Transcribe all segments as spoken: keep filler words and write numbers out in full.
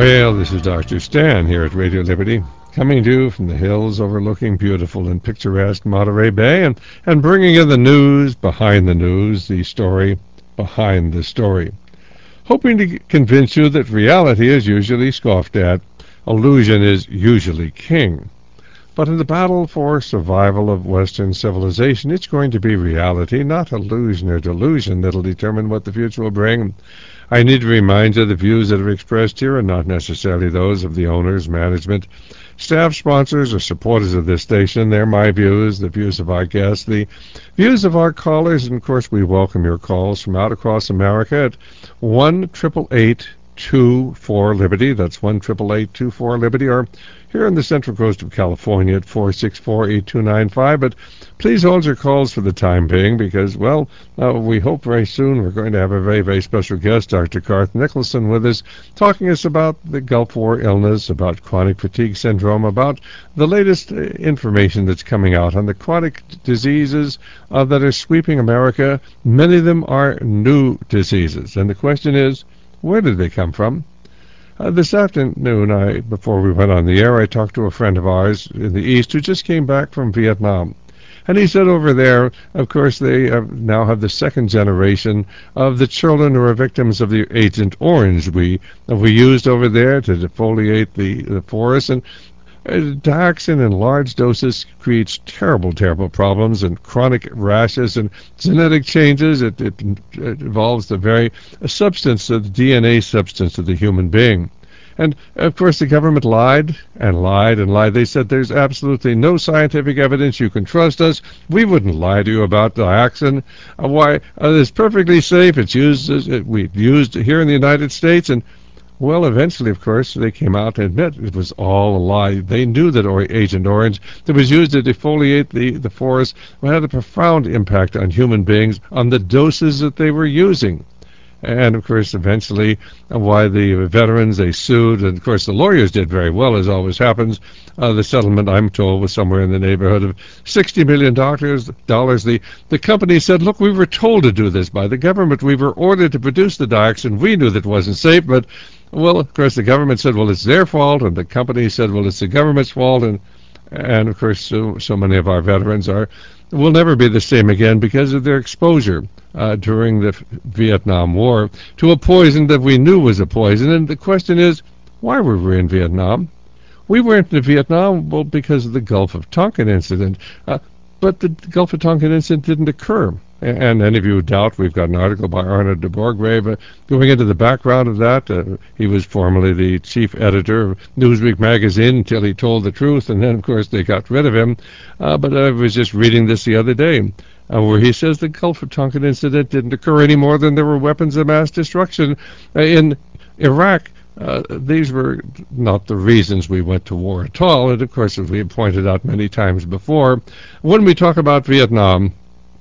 Well, this is Doctor Stan here at Radio Liberty, coming to you from the hills overlooking beautiful and picturesque Monterey Bay, and, and bringing you the news behind the news, the story behind the story. Hoping to convince you that reality is usually scoffed at, illusion is usually king. But in the battle for survival of Western civilization, it's going to be reality, not illusion or delusion, that'll determine what the future will bring. I need to remind you the views that are expressed here are not necessarily those of the owners, management, staff, sponsors, or supporters of this station. They're my views, the views of our guests, the views of our callers, and of course we welcome your calls from out across America at one eight eight eight, two four, Liberty. That's one eight eight eight, two four, Liberty, or here on the Central Coast of California at four six four, eight two nine five. But please hold your calls for the time being because, well, uh, we hope very soon we're going to have a very, very special guest, Doctor Garth Nicholson, with us, talking us about the Gulf War illness, about chronic fatigue syndrome, about the latest uh, information that's coming out on the chronic diseases uh, that are sweeping America. Many of them are new diseases. And the question is, where did they come from? Uh, this afternoon, I, before we went on the air, I talked to a friend of ours in the East who just came back from Vietnam. And he said over there, of course, they uh, now have the second generation of the children who are victims of the Agent Orange we uh, we used over there to defoliate the, the forest. And uh, dioxin in large doses creates terrible, terrible problems and chronic rashes and genetic changes. It, it, it involves the very uh, substance, of the D N A substance of the human being. And, of course, the government lied and lied and lied. They said there's absolutely no scientific evidence. You can trust us. We wouldn't lie to you about dioxin. Uh, why? Uh, it's perfectly safe. It's used, uh, we used here in the United States. And, well, eventually, of course, they came out to admit it was all a lie. They knew that or Agent Orange that was used to defoliate the, the forest had a profound impact on human beings on the doses that they were using. And, of course, eventually, uh, why the veterans, they sued. And, of course, the lawyers did very well, as always happens. Uh, the settlement, I'm told, was somewhere in the neighborhood of sixty million dollars. The, the company said, look, we were told to do this by the government. We were ordered to produce the dioxin. We knew that wasn't safe. But, well, of course, the government said, well, it's their fault. And the company said, well, it's the government's fault. And, and of course, so, so many of our veterans are will never be the same again because of their exposure uh, during the Vietnam War to a poison that we knew was a poison. And the question is, why were we in Vietnam? We weren't in Vietnam, well, because of the Gulf of Tonkin incident. Uh, but the Gulf of Tonkin incident didn't occur. And any of you who doubt, we've got an article by Arnold de Borgrave uh, going into the background of that. Uh, he was formerly the chief editor of Newsweek magazine until he told the truth, and then, of course, they got rid of him. Uh, but I was just reading this the other day, uh, where he says the Gulf of Tonkin incident didn't occur any more than there were weapons of mass destruction uh, in Iraq. Uh, these were not the reasons we went to war at all. And, of course, as we have pointed out many times before, when we talk about Vietnam,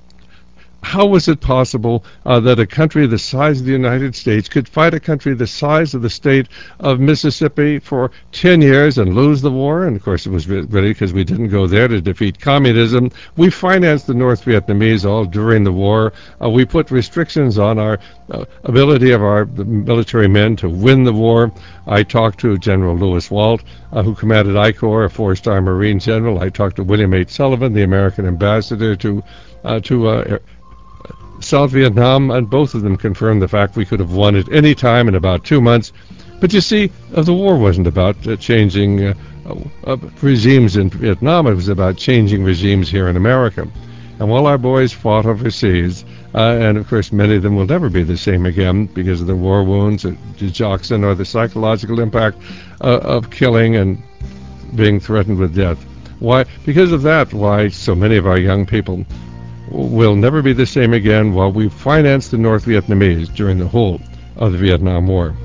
how was it possible uh, that a country the size of the United States could fight a country the size of the state of Mississippi for ten years and lose the war? And, of course, it was really because we didn't go there to defeat communism. We financed the North Vietnamese all during the war. Uh, we put restrictions on our uh, ability of our the military men to win the war. I talked to General Lewis Walt, uh, who commanded I Corps, a four-star Marine general. I talked to William H. Sullivan, the American ambassador to uh, to uh, South Vietnam, and both of them confirmed the fact we could have won at any time in about two months. But you see, uh, the war wasn't about uh, changing uh, uh, regimes in Vietnam. It was about changing regimes here in America. And while our boys fought overseas, uh, and of course many of them will never be the same again because of the war wounds, or dioxin, or the psychological impact uh, of killing and being threatened with death. Why? Because of that, why so many of our young people will never be the same again while we financed the North Vietnamese during the whole of the Vietnam War.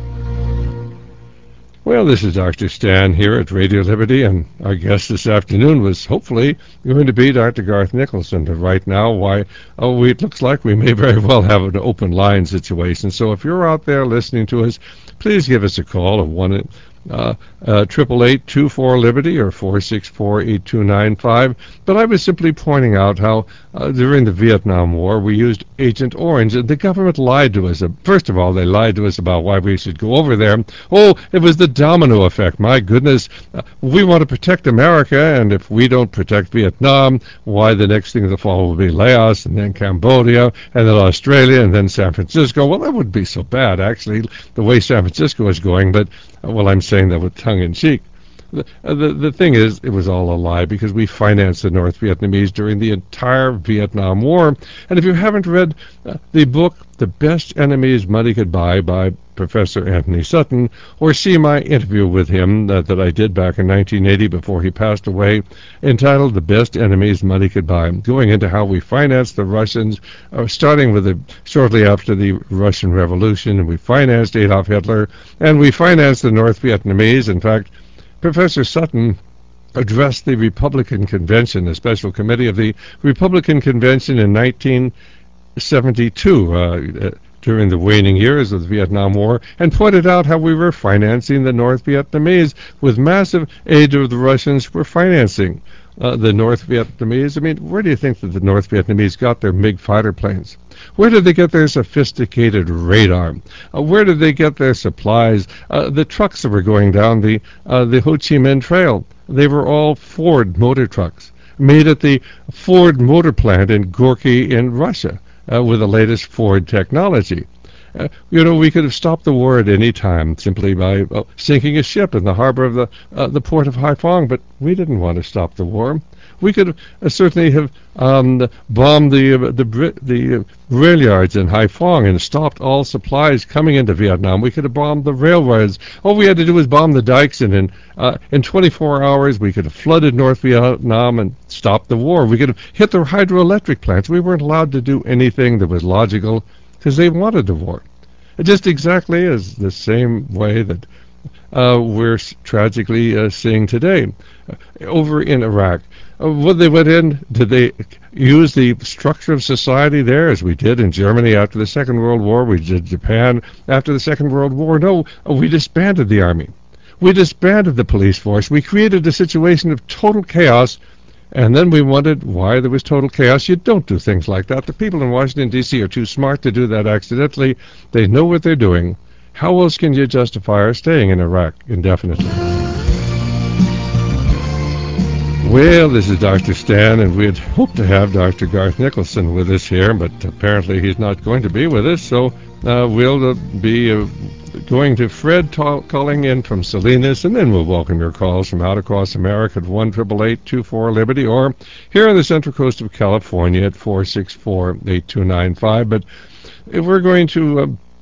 Well, this is Doctor Stan here at Radio Liberty, and our guest this afternoon was hopefully going to be Doctor Garth Nicholson. But right now, why, oh, we, it looks like we may very well have an open line situation. So if you're out there listening to us, please give us a call at one uh, uh, triple eight two four Liberty or four six four eight two nine five. But I was simply pointing out how uh, during the Vietnam War we used Agent Orange, and the government lied to us. First of all, they lied to us about why we should go over there. Oh, it was the domino effect. My goodness, uh, we want to protect America, and if we don't protect Vietnam, why the next thing to follow will be Laos, and then Cambodia, and then Australia, and then San Francisco. Well, that wouldn't be so bad, actually, the way San Francisco is going, but, uh, well, I'm saying that with tongue-in-cheek. The, uh, the the thing is, it was all a lie because we financed the North Vietnamese during the entire Vietnam War. And if you haven't read uh, the book, The Best Enemies Money Could Buy by Professor Anthony Sutton, or see my interview with him uh, that I did back in nineteen eighty before he passed away, entitled The Best Enemies Money Could Buy, going into how we financed the Russians, uh, starting with the, shortly after the Russian Revolution, and we financed Adolf Hitler, and we financed the North Vietnamese. In fact, Professor Sutton addressed the Republican Convention, the special committee of the Republican Convention in nineteen seventy-two, uh, during the waning years of the Vietnam War, and pointed out how we were financing the North Vietnamese with massive aid of the Russians who were financing uh, the North Vietnamese. I mean, where do you think that the North Vietnamese got their MiG fighter planes? Where did they get their sophisticated radar? Uh, where did they get their supplies? Uh, the trucks that were going down the uh, the Ho Chi Minh Trail, they were all Ford motor trucks, made at the Ford motor plant in Gorky in Russia uh, with the latest Ford technology. Uh, you know, we could have stopped the war at any time simply by uh, sinking a ship in the harbor of the uh, the port of Haiphong, but we didn't want to stop the war. We could uh, certainly have um, bombed the uh, the the uh, rail yards in Haiphong and stopped all supplies coming into Vietnam. We could have bombed the railroads. All we had to do was bomb the dikes, and in uh, in twenty-four hours we could have flooded North Vietnam and stopped the war. We could have hit the hydroelectric plants. We weren't allowed to do anything that was logical because they wanted the war. Just exactly as the same way that uh, we're tragically uh, seeing today. Uh, over in Iraq, uh, what they went in, did they use the structure of society there as we did in Germany after the Second World War, we did Japan after the Second World War? No, uh, we disbanded the army. We disbanded the police force. We created a situation of total chaos. And then we wondered why there was total chaos. You don't do things like that. The people in Washington, D C are too smart to do that accidentally. They know what they're doing. How else can you justify our staying in Iraq indefinitely? Well, this is Doctor Stan, and we had hoped to have Doctor Garth Nicholson with us here, but apparently he's not going to be with us, so uh, we'll uh, be uh, going to Fred ta- calling in from Salinas, and then we'll welcome your calls from out across America at one eight eight eight two four Liberty, or here on the Central Coast of California at four six four eight two nine five. But if we're going to uh,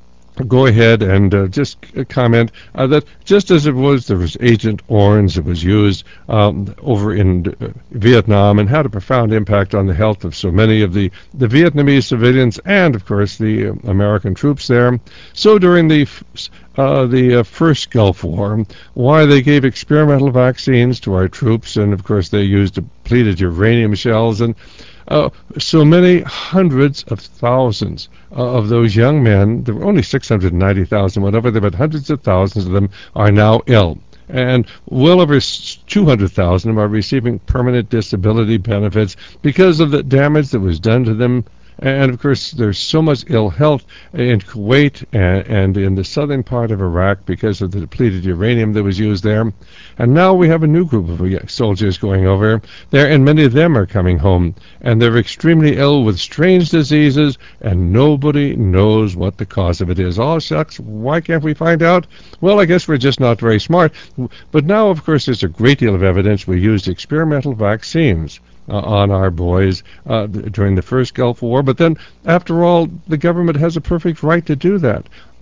go ahead and uh, just comment uh, that just as it was, there was Agent Orange that was used um, over in uh, Vietnam and had a profound impact on the health of so many of the, the Vietnamese civilians and, of course, the uh, American troops there. So during the uh, the uh, first Gulf War, why they gave experimental vaccines to our troops, and, of course, they used depleted uranium shells, and Uh, so many hundreds of thousands uh, of those young men, there were only six hundred ninety thousand, whatever, but hundreds of thousands of them are now ill. And well over two hundred thousand of them are receiving permanent disability benefits because of the damage that was done to them. And, of course, there's so much ill health in Kuwait and, and in the southern part of Iraq because of the depleted uranium that was used there. And now we have a new group of soldiers going over there, and many of them are coming home. And they're extremely ill with strange diseases, and nobody knows what the cause of it is. Oh, shucks, why can't we find out? Well, I guess we're just not very smart. But now, of course, there's a great deal of evidence we used experimental vaccines Uh, on our boys uh, th- during the first Gulf War. But then, after all, the government has a perfect right to do that.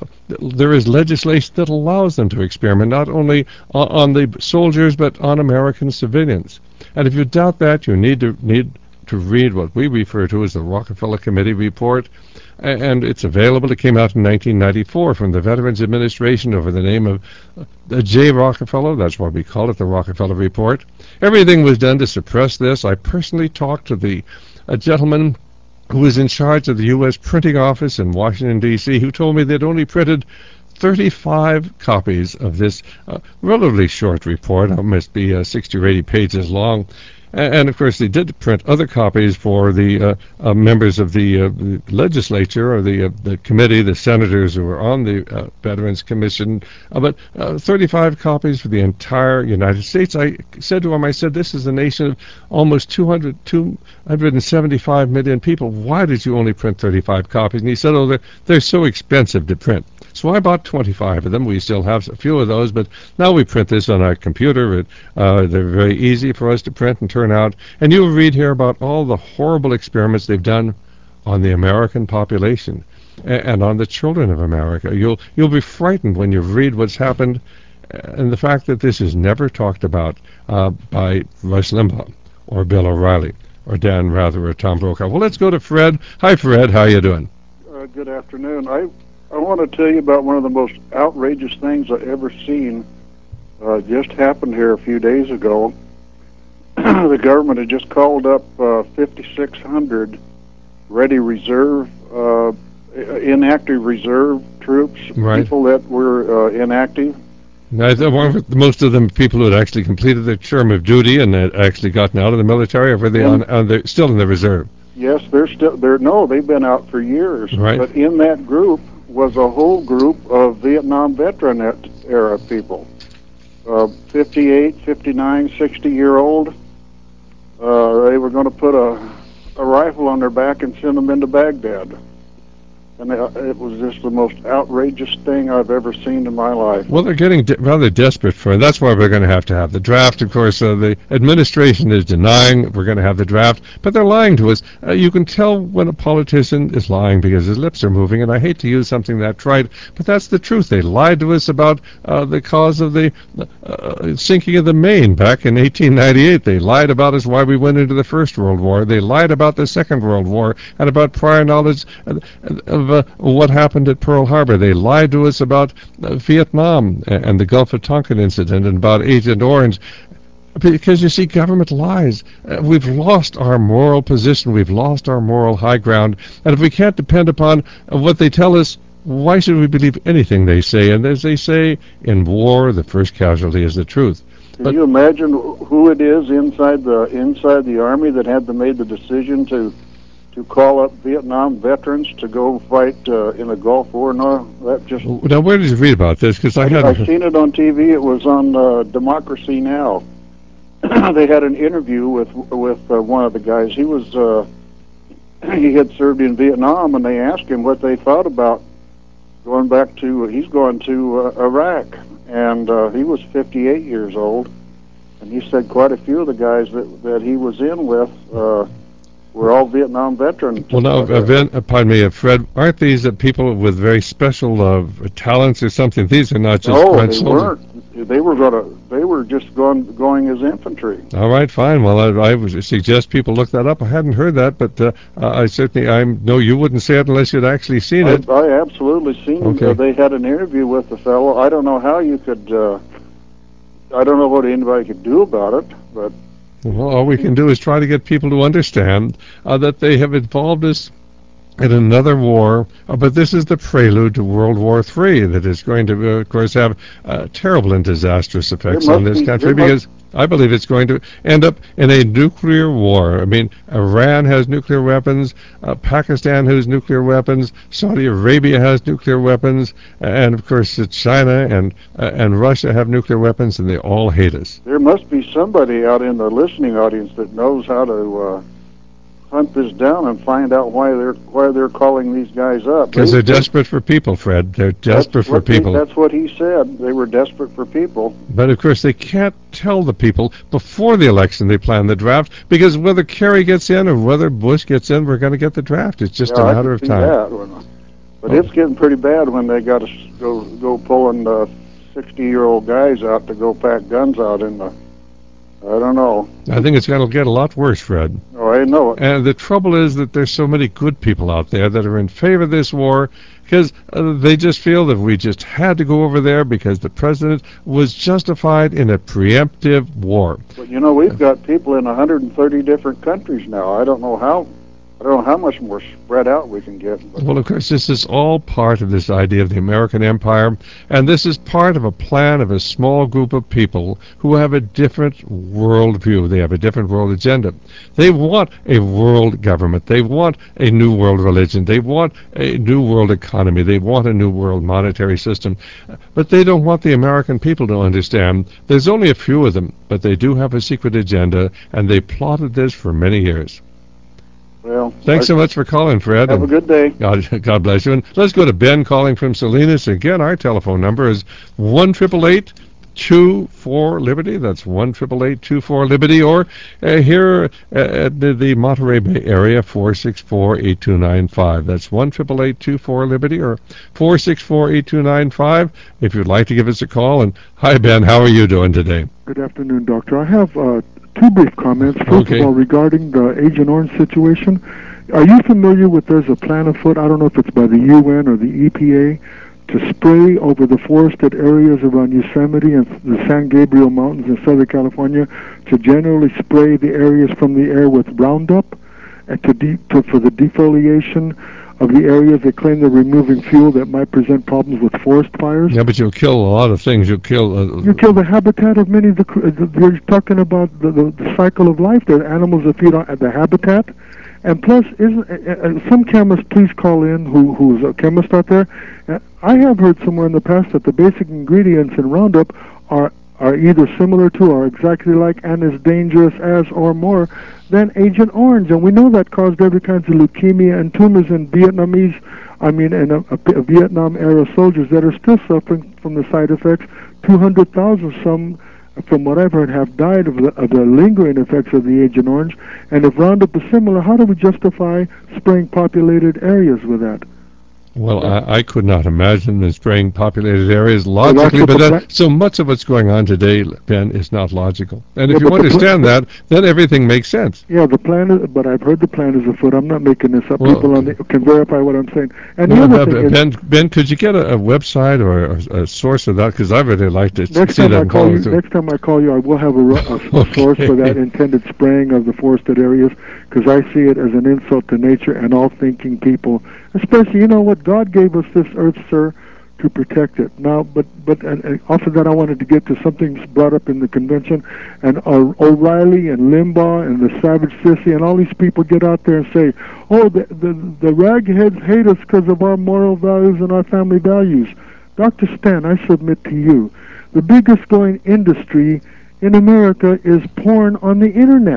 There is legislation that allows them to experiment not only on, on the soldiers but on American civilians. And if you doubt that, you need to need to read what we refer to as the Rockefeller Committee report, and it's available. It came out in nineteen ninety-four from the Veterans Administration over the name of uh, J. Rockefeller. That's why we call it the Rockefeller Report. Everything was done to suppress this. I personally talked to the a gentleman who was in charge of the U S printing office in Washington, D C, who told me they'd only printed thirty-five copies of this uh, relatively short report. It must be uh, sixty or eighty pages long. And, of course, they did print other copies for the uh, uh, members of the, uh, the legislature or the uh, the committee, the senators who were on the uh, Veterans Commission. Uh, but uh, thirty-five copies for the entire United States. I said to him, I said, this is a nation of almost two hundred, two hundred seventy-five million people. Why did you only print thirty-five copies? And he said, oh, they're, they're so expensive to print. So I bought twenty-five of them. We still have a few of those, but now we print this on our computer. It, uh, they're very easy for us to print and turn out. And you'll read here about all the horrible experiments they've done on the American population and on the children of America. You'll you'll be frightened when you read what's happened, and the fact that this is never talked about uh, by Rush Limbaugh or Bill O'Reilly or Dan Rather or Tom Brokaw. Well, let's go to Fred. Hi, Fred. How you doing? Uh, good afternoon. I I want to tell you about one of the most outrageous things I've ever seen. Uh, just happened here a few days ago. The government had just called up uh, fifty-six hundred ready reserve, uh, inactive reserve troops, right. People that were uh, inactive. Now, most of them people who had actually completed their term of duty and had actually gotten out of the military, or were they on, on the, still in the reserve? Yes, they're still they're no, they've been out for years. Right. But in that group was a whole group of Vietnam veteran era people, uh, fifty-eight, fifty-nine, sixty-year-old. Uh, they were going to put a, a rifle on their back and send them into Baghdad. And it was just the most outrageous thing I've ever seen in my life. Well, they're getting de- rather desperate for it. That's why we're going to have to have the draft. Of course, uh, the administration is denying we're going to have the draft, but they're lying to us. Uh, you can tell when a politician is lying because his lips are moving, and I hate to use something that trite, but that's the truth. They lied to us about uh, the cause of the uh, sinking of the Maine back in eighteen ninety-eight. They lied about us why we went into the First World War. They lied about the Second World War and about prior knowledge of Uh, what happened at Pearl Harbor. They lied to us about uh, Vietnam and the Gulf of Tonkin incident and about Agent Orange. Because, you see, government lies. Uh, we've lost our moral position. We've lost our moral high ground. And if we can't depend upon uh, what they tell us, why should we believe anything they say? And as they say, in war, the first casualty is the truth. Can but, you imagine who it is inside the inside the Army that had to made the decision to to call up Vietnam veterans to go fight uh, in the Gulf War? No, that just... Now, where did you read about this? Because I hadn't... I've seen it on T V. It was on uh, Democracy Now! They had an interview with with uh, one of the guys. He was uh, he had served in Vietnam, and they asked him what they thought about going back to... He's going to uh, Iraq, and uh, he was fifty-eight years old, and he said quite a few of the guys that, that he was in with... Uh, We're all Vietnam veterans. Well, now, uh, Vin, uh, pardon me, uh, Fred, aren't these uh, people with very special uh, talents or something? These are not just no, French they soldiers. weren't. They were gonna. They were just going going as infantry. All right, fine. Well, I, I would suggest people look that up. I hadn't heard that, but uh, I certainly I know you wouldn't say it unless you'd actually seen I, it. I absolutely seen okay. it. Uh, they had an interview with the fellow. I don't know how you could. Uh, I don't know what anybody could do about it, but. Well, all we can do is try to get people to understand uh, that they have involved us in another war, uh, but this is the prelude to World War Three that is going to, uh, of course, have uh, terrible and disastrous effects on this be, country because I believe it's going to end up in a nuclear war. I mean, Iran has nuclear weapons, uh, Pakistan has nuclear weapons, Saudi Arabia has nuclear weapons, and of course uh, China and uh, and Russia have nuclear weapons, and they all hate us. There must be somebody out in the listening audience that knows how to uh, hunt this down and find out why they're why they're calling these guys up. Because they, they're desperate for people, Fred. They're desperate for people. He, that's what he said. They were desperate for people. But of course, they can't tell the people before the election they plan the draft, because whether Kerry gets in or whether Bush gets in, we're going to get the draft. It's just yeah, a matter I of can time. See that. But oh. It's getting pretty bad when they got to go go pulling uh, sixty-year-old guys out to go pack guns out in the. I don't know. I think it's going to get a lot worse, Fred. Oh, I know it. And the trouble is that there's so many good people out there that are in favor of this war because uh, they just feel that we just had to go over there because the president was justified in a preemptive war. But, you know, we've got people in one hundred thirty different countries now. I don't know how I don't know how much more spread out we can get. But. Well, of course, this is all part of this idea of the American empire, and this is part of a plan of a small group of people who have a different worldview. They have a different world agenda. They want a world government. They want a new world religion. They want a new world economy. They want a new world monetary system. But they don't want the American people to understand. There's only a few of them, but they do have a secret agenda, and they plotted this for many years. Well, thanks so much for calling, Fred. Have a good day. God, God bless you. And let's go to Ben calling from Salinas. Again, our telephone number is one eight eight eight, two four, Liberty. That's one eight eight eight, two four, Liberty. Or uh, here uh, at the, the Monterey Bay area, four six four, eight two nine five. That's one eight eight eight, two four, Liberty or four six four, eight two nine five if you'd like to give us a call. And hi, Ben. How are you doing today? Good afternoon, Doctor. I have uh, two brief comments. First okay. of all, regarding the Agent Orange situation, are you familiar with there's a plan afoot, I don't know if it's by the U N or the E P A, to spray over the forested areas around Yosemite and the San Gabriel Mountains in Southern California, to generally spray the areas from the air with Roundup and to, de- to for the defoliation of the areas. They claim they're removing fuel that might present problems with forest fires. Yeah, but you'll kill a lot of things. You'll kill... Uh, you kill the habitat of many of the... Uh, you're talking about the, the, the cycle of life. There are animals that feed on the habitat. And plus, isn't, uh, uh, some chemists, please call in, who who's a chemist out there. Uh, I have heard somewhere in the past that the basic ingredients in Roundup are are either similar to or exactly like and as dangerous as or more than Agent Orange. And we know that caused every kind of leukemia and tumors in Vietnamese, I mean, in a, a, a Vietnam-era soldiers that are still suffering from the side effects. two hundred thousand, some, from what I've heard, have died of the, of the lingering effects of the Agent Orange. And if Roundup is similar, how do we justify spraying populated areas with that? Well, I, I could not imagine them spraying populated areas logically, well, but that, so much of what's going on today, Ben, is not logical. And yeah, if you understand pl- that, then everything makes sense. Yeah, the plan is, but I've heard the plan is afoot. I'm not making this up. Well, People on the, can verify what I'm saying. And well, the other ben, thing ben, is, Ben, could you get a, a website or a, a source of that? Because I really like to next see time that. I call you, next time I call you, I will have a, a, a okay. source for that intended spraying of the forested areas, because I see it as an insult to nature and all thinking people. Especially, you know what, God gave us this earth, sir, to protect it. Now, but but and, and after that, I wanted to get to something brought up in the convention, and uh, O'Reilly and Limbaugh and the Savage Sissy and all these people get out there and say, "Oh, the the, the ragheads hate us because of our moral values and our family values." Doctor Stan, I submit to you, the biggest going industry in America is porn on the internet,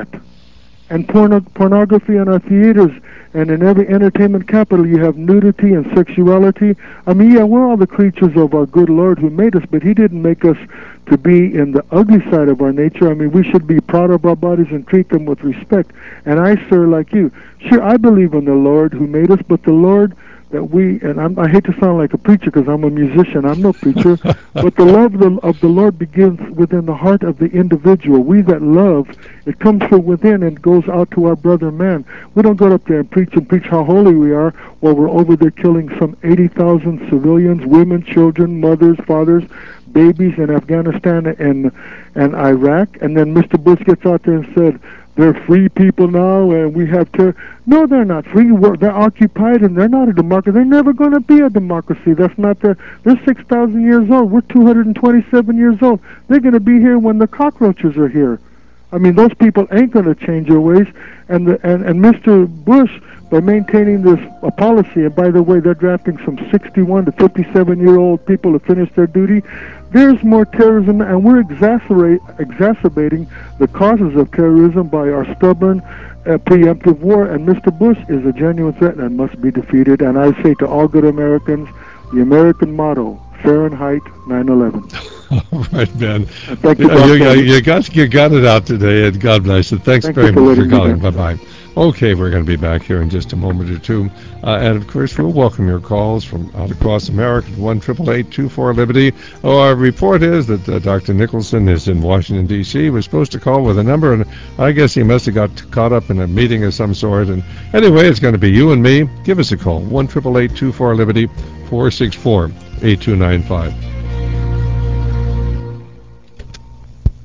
and porno- pornography in our theaters. And in every entertainment capital, you have nudity and sexuality. I mean, yeah, we're all the creatures of our good Lord who made us, but He didn't make us to be in the ugly side of our nature. I mean, we should be proud of our bodies and treat them with respect. And I, sir, like you, sure, I believe in the Lord who made us, but the Lord that we, and I'm, I hate to sound like a preacher because I'm a musician, I'm no preacher, but the love of the, of the Lord begins within the heart of the individual. We that love, it comes from within and goes out to our brother man. We don't go up there and preach and preach how holy we are while we're over there killing some eighty thousand civilians, women, children, mothers, fathers, babies in Afghanistan and, and Iraq. And then Mister Bush gets out there and said, they're free people now, and we have to... No, they're not free. They're occupied, and they're not a democracy. They're never going to be a democracy. That's not their... They're six thousand years old. We're two hundred twenty-seven years old. They're going to be here when the cockroaches are here. I mean, those people ain't going to change their ways. And, the, and, and Mister Bush, by maintaining this a policy, and by the way, they're drafting some sixty-one to fifty-seven-year-old people to finish their duty, there's more terrorism, and we're exacerbate, exacerbating the causes of terrorism by our stubborn uh, preemptive war, and Mister Bush is a genuine threat and must be defeated. And I say to all good Americans, the American motto, Fahrenheit nine eleven. All right, Ben. Uh, thank you, uh, you, you, you, got, you got it out today, and God bless you. Thanks thank very you for much for me calling. down. Bye-bye. Okay, we're going to be back here in just a moment or two. Uh, and, of course, we'll welcome your calls from out across America at one eight eight eight, two four, Liberty. Oh, our report is that uh, Doctor Nicholson is in Washington, D C He was supposed to call with a number, and I guess he must have got caught up in a meeting of some sort. And anyway, it's going to be you and me. Give us a call, one eight eight eight, two four, Liberty, four six four, eight two nine five.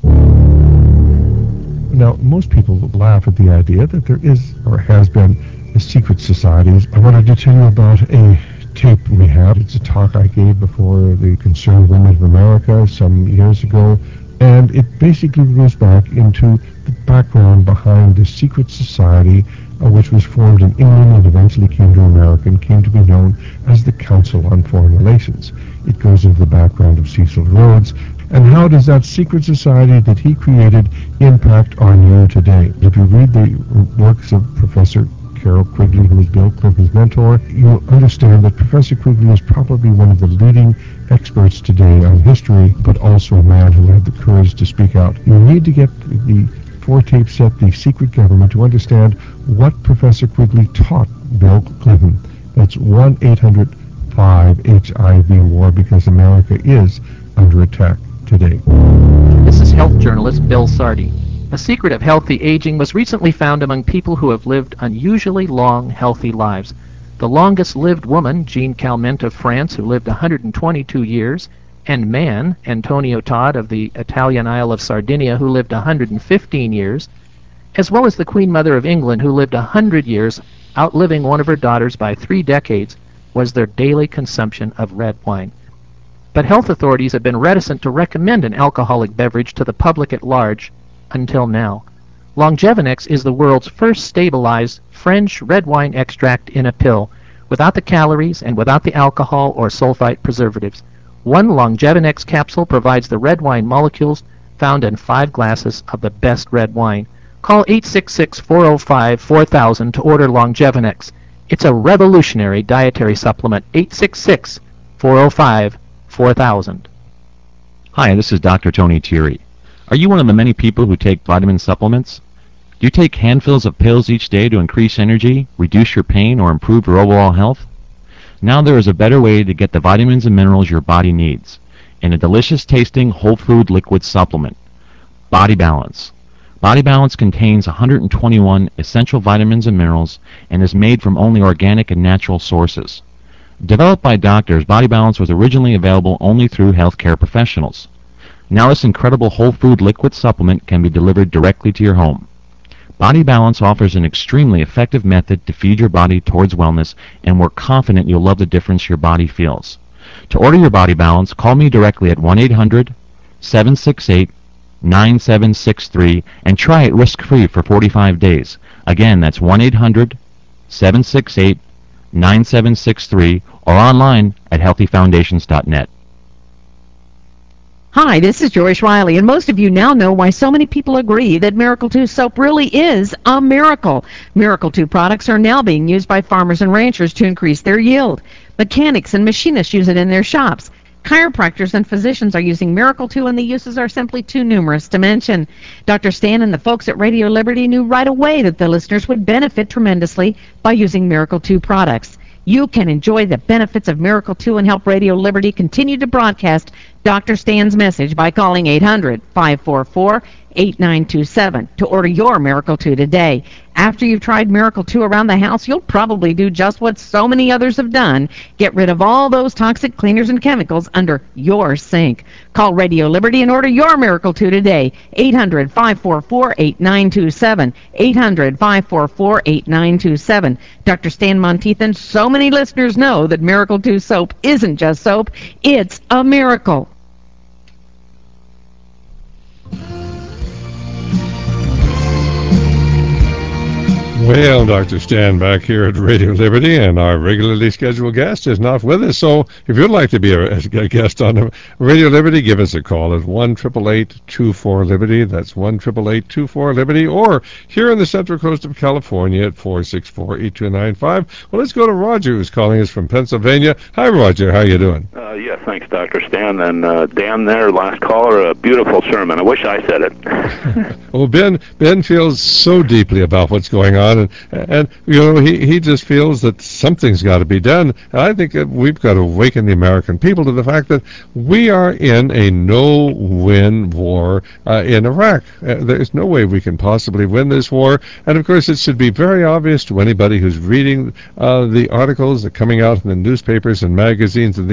Now, most people laugh at the idea that there is or has been secret societies, I wanted to tell you about a tape we have. It's a talk I gave before the Concerned Women of America some years ago, and it basically goes back into the background behind the secret society uh, which was formed in England and eventually came to America and came to be known as the Council on Foreign Relations. It goes into the background of Cecil Rhodes, and how does that secret society that he created impact on you today? If you read the works of Professor Carroll Quigley, who was Bill Clinton's mentor, you'll understand that Professor Quigley is probably one of the leading experts today on history, but also a man who had the courage to speak out. You need to get the four-tape set, The Secret Government, to understand what Professor Quigley taught Bill Clinton. That's one eight hundred five H I V war, because America is under attack today. This is health journalist Bill Sardi. A secret of healthy aging was recently found among people who have lived unusually long, healthy lives. The longest-lived woman, Jean Calment of France, who lived one hundred twenty-two years, and man, Antonio Todd of the Italian Isle of Sardinia, who lived one hundred fifteen years, as well as the Queen Mother of England, who lived one hundred years, outliving one of her daughters by three decades, was their daily consumption of red wine. But health authorities have been reticent to recommend an alcoholic beverage to the public at large until now. Longevinex is the world's first stabilized French red wine extract in a pill, without the calories and without the alcohol or sulfite preservatives. One Longevinex capsule provides the red wine molecules found in five glasses of the best red wine. Call eight six six, four oh five, four thousand to order Longevinex. It's a revolutionary dietary supplement. eight six six, four oh five, four thousand. Hi, this is Doctor Tony Thierry. Are you one of the many people who take vitamin supplements? Do you take handfuls of pills each day to increase energy, reduce your pain, or improve your overall health? Now there is a better way to get the vitamins and minerals your body needs, in a delicious-tasting whole food liquid supplement, Body Balance. Body Balance contains one hundred twenty-one essential vitamins and minerals and is made from only organic and natural sources. Developed by doctors, Body Balance was originally available only through healthcare professionals. Now this incredible whole food liquid supplement can be delivered directly to your home. Body Balance offers an extremely effective method to feed your body towards wellness, and we're confident you'll love the difference your body feels. To order your Body Balance, call me directly at one eight hundred, seven six eight, nine seven six three and try it risk-free for forty-five days. Again, that's one eight hundred, seven six eight, nine seven six three or online at healthy foundations dot net. Hi, this is Joyce Riley, and most of you now know why so many people agree that Miracle two soap really is a miracle. Miracle two products are now being used by farmers and ranchers to increase their yield. Mechanics and machinists use it in their shops. Chiropractors and physicians are using Miracle two, and the uses are simply too numerous to mention. Doctor Stan and the folks at Radio Liberty knew right away that the listeners would benefit tremendously by using Miracle two products. You can enjoy the benefits of Miracle two and help Radio Liberty continue to broadcast Doctor Stan's message by calling eight hundred, five four four, eight nine two seven to order your Miracle two today. After you've tried Miracle two around the house, you'll probably do just what so many others have done. Get rid of all those toxic cleaners and chemicals under your sink. Call Radio Liberty and order your Miracle two today. eight hundred, five four four, eight nine two seven. eight hundred, five four four, eight nine two seven. Doctor Stan Monteith and so many listeners know that Miracle two soap isn't just soap, it's a miracle. Well, Doctor Stan back here at Radio Liberty, and our regularly scheduled guest is not with us. So if you'd like to be a, a guest on Radio Liberty, give us a call at one eight eight eight, two four, Liberty. That's one eight eight eight, two four, Liberty. Or here in the Central Coast of California at four six four, eight two nine five. Well, let's go to Roger, who's calling us from Pennsylvania. Hi, Roger. How you doing? Uh, yeah, thanks, Doctor Stan. And uh, Dan there, last caller, a beautiful sermon. I wish I said it. Well, Ben, Ben feels so deeply about what's going on. And, and you know, he, he just feels that something's got to be done. And I think that we've got to awaken the American people to the fact that we are in a no-win war uh, in Iraq. Uh, there's no way we can possibly win this war. And, of course, it should be very obvious to anybody who's reading uh, the articles that are coming out in the newspapers and magazines and the Internet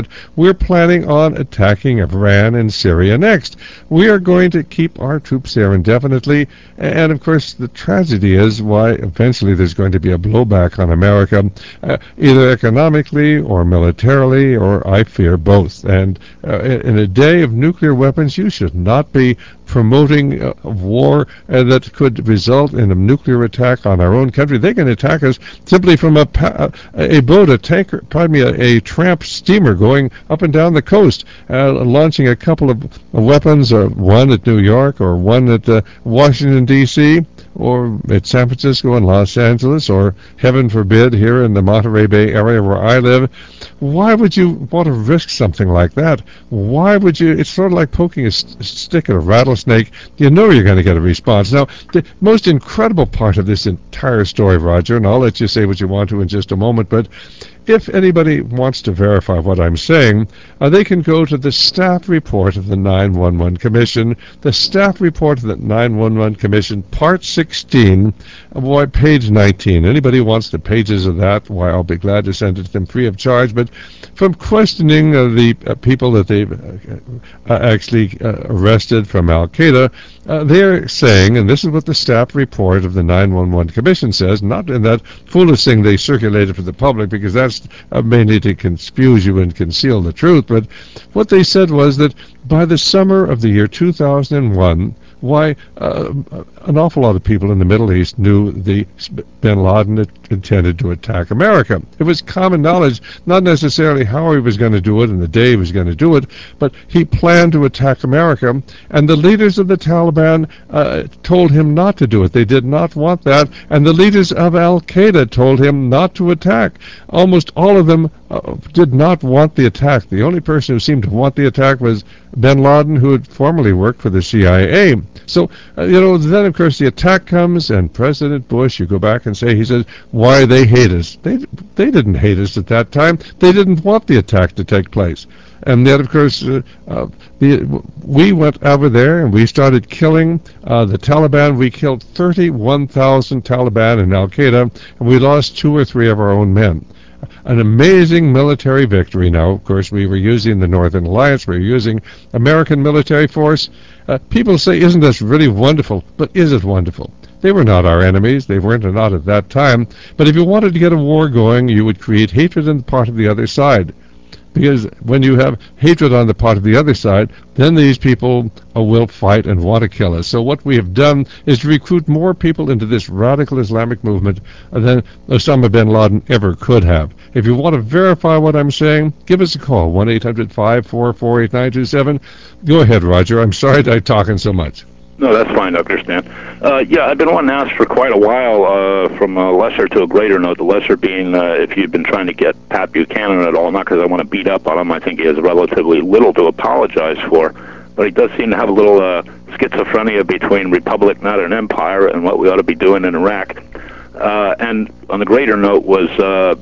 We're planning on attacking Iran and Syria next. We are going to keep our troops there indefinitely. And, of course, the tragedy is why eventually there's going to be a blowback on America, uh, either economically or militarily, or I fear both. And uh, in a day of nuclear weapons, you should not be promoting a war uh, that could result in a nuclear attack on our own country. They can attack us simply from a pa- a boat, a tanker, pardon me, a, a tramp steamer going up and down the coast, uh, launching a couple of weapons, uh, one at New York or one at uh, Washington, D C, or at San Francisco and Los Angeles, or heaven forbid here in the Monterey Bay area where I live. Why would you want to risk something like that? Why would you? It's sort of like poking a st- stick at a rattlesnake. You know you're going to get a response. Now, the most incredible part of this entire story, Roger, and I'll let you say what you want to in just a moment, but if anybody wants to verify what I'm saying, uh, they can go to the staff report of the nine one one Commission, the staff report of the nine one one Commission, Part sixteen, uh, why, page nineteen. Anybody who wants the pages of that, why, I'll be glad to send it to them free of charge. But from questioning uh, the uh, people that they've uh, uh, actually uh, arrested from Al-Qaeda, uh, they're saying, and this is what the staff report of the nine one one Commission says, not in that foolish thing they circulated for the public, because that's uh, mainly to confuse you and conceal the truth, but what they said was that by the summer of the year two thousand one, why, uh, an awful lot of people in the Middle East knew the bin Laden had intended to attack America. It was common knowledge, not necessarily how he was going to do it and the day he was going to do it, but he planned to attack America, and the leaders of the Taliban uh, told him not to do it. They did not want that, and the leaders of Al-Qaeda told him not to attack. Almost all of them uh, did not want the attack. The only person who seemed to want the attack was bin Laden, who had formerly worked for the C I A. So, uh, you know, then of course the attack comes, and President Bush, you go back and say, he says, why they hate us. They they didn't hate us at that time. They didn't want the attack to take place. And then, of course, uh, uh, the, we went over there and we started killing uh, the Taliban. We killed thirty-one thousand Taliban and Al-Qaeda, and we lost two or three of our own men. An amazing military victory. Now, of course, we were using the Northern Alliance. We were using American military force. Uh, people say, isn't this really wonderful? But is it wonderful? They were not our enemies. They weren't not at that time. But if you wanted to get a war going, you would create hatred on the part of the other side. Because when you have hatred on the part of the other side, then these people uh, will fight and want to kill us. So what we have done is to recruit more people into this radical Islamic movement than Osama bin Laden ever could have. If you want to verify what I'm saying, give us a call, one eight hundred, five four four, eight nine two seven. Go ahead, Roger. I'm sorry I'm talking so much. No, that's fine, Doctor Stan. Uh, yeah, I've been wanting to ask for quite a while, uh, from a lesser to a greater note, the lesser being uh, if you've been trying to get Pat Buchanan at all, not because I want to beat up on him. I think he has relatively little to apologize for, but he does seem to have a little uh, schizophrenia between republic, not an empire, and what we ought to be doing in Iraq. Uh, and on the greater note was... Uh,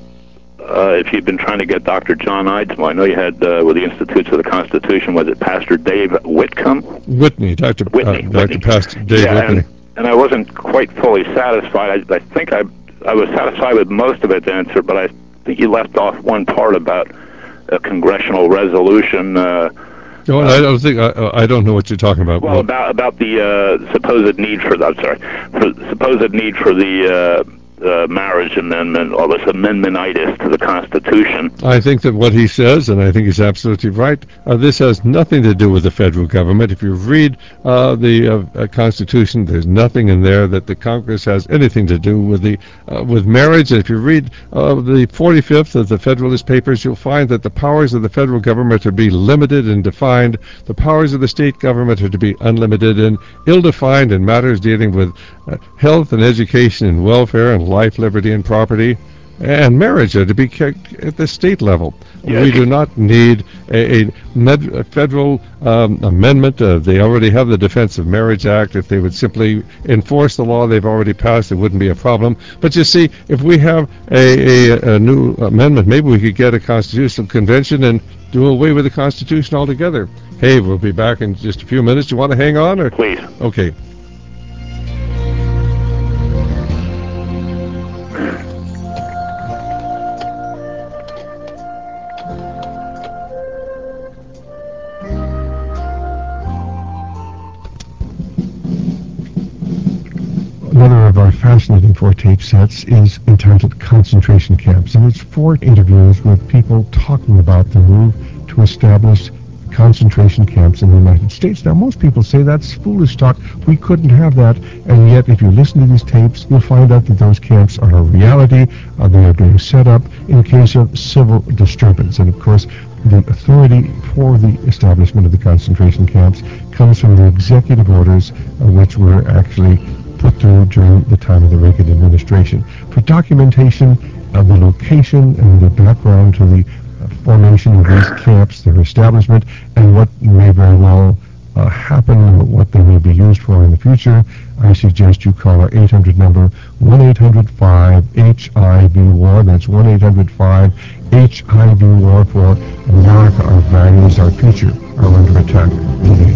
Uh, if you've been trying to get Doctor John Eidsmoe, I know you had uh, with the Institutes of the Constitution, was it Pastor Dave Whitcomb? Whitney, Doctor Whitney, Uh, Whitney. Doctor Pastor Dave yeah, Whitney. And, and I wasn't quite fully satisfied. I, I think I I was satisfied with most of its answer, but I think you left off one part about a congressional resolution. Uh, No, I don't think I, I don't know what you're talking about. well, about about the uh, supposed need for I'm sorry, for supposed need for the. Uh, Uh, marriage amendment, or this amendmentitis to the Constitution. I think that what he says, and I think he's absolutely right, uh, this has nothing to do with the federal government. If you read uh, the uh, uh, Constitution, there's nothing in there that the Congress has anything to do with the uh, with marriage. And if you read uh, the forty-fifth of the Federalist Papers, you'll find that the powers of the federal government are to be limited and defined. The powers of the state government are to be unlimited and ill-defined in matters dealing with uh, health and education and welfare and life, liberty, and property, and marriage are to be kept at the state level. Yeah, we do not need a, a, med, a federal um, amendment. Uh, they already have the Defense of Marriage Act. If they would simply enforce the law they've already passed, it wouldn't be a problem. But you see, if we have a, a, a new amendment, maybe we could get a constitutional convention and do away with the Constitution altogether. Hey, we'll be back in just a few minutes. You want to hang on? Or? Please. Okay. of our fascinating four tape sets is entitled Concentration Camps, and it's four interviews with people talking about the move to establish concentration camps in the United States. Now, most people say that's foolish talk. We couldn't have that. And yet, if you listen to these tapes, you'll find out that those camps are a reality. Uh, they are being set up in case of civil disturbance. And, of course, the authority for the establishment of the concentration camps comes from the executive orders, uh, which were actually put through during the time of the Reagan administration. For documentation of the location and the background to the formation of these camps, their establishment, and what may very well uh, happen, what they may be used for in the future, I suggest you call our eight hundred number, one eight hundred five H I V WAR. That's one eight hundred five H I V WAR for America. Our values, our future are under attack today.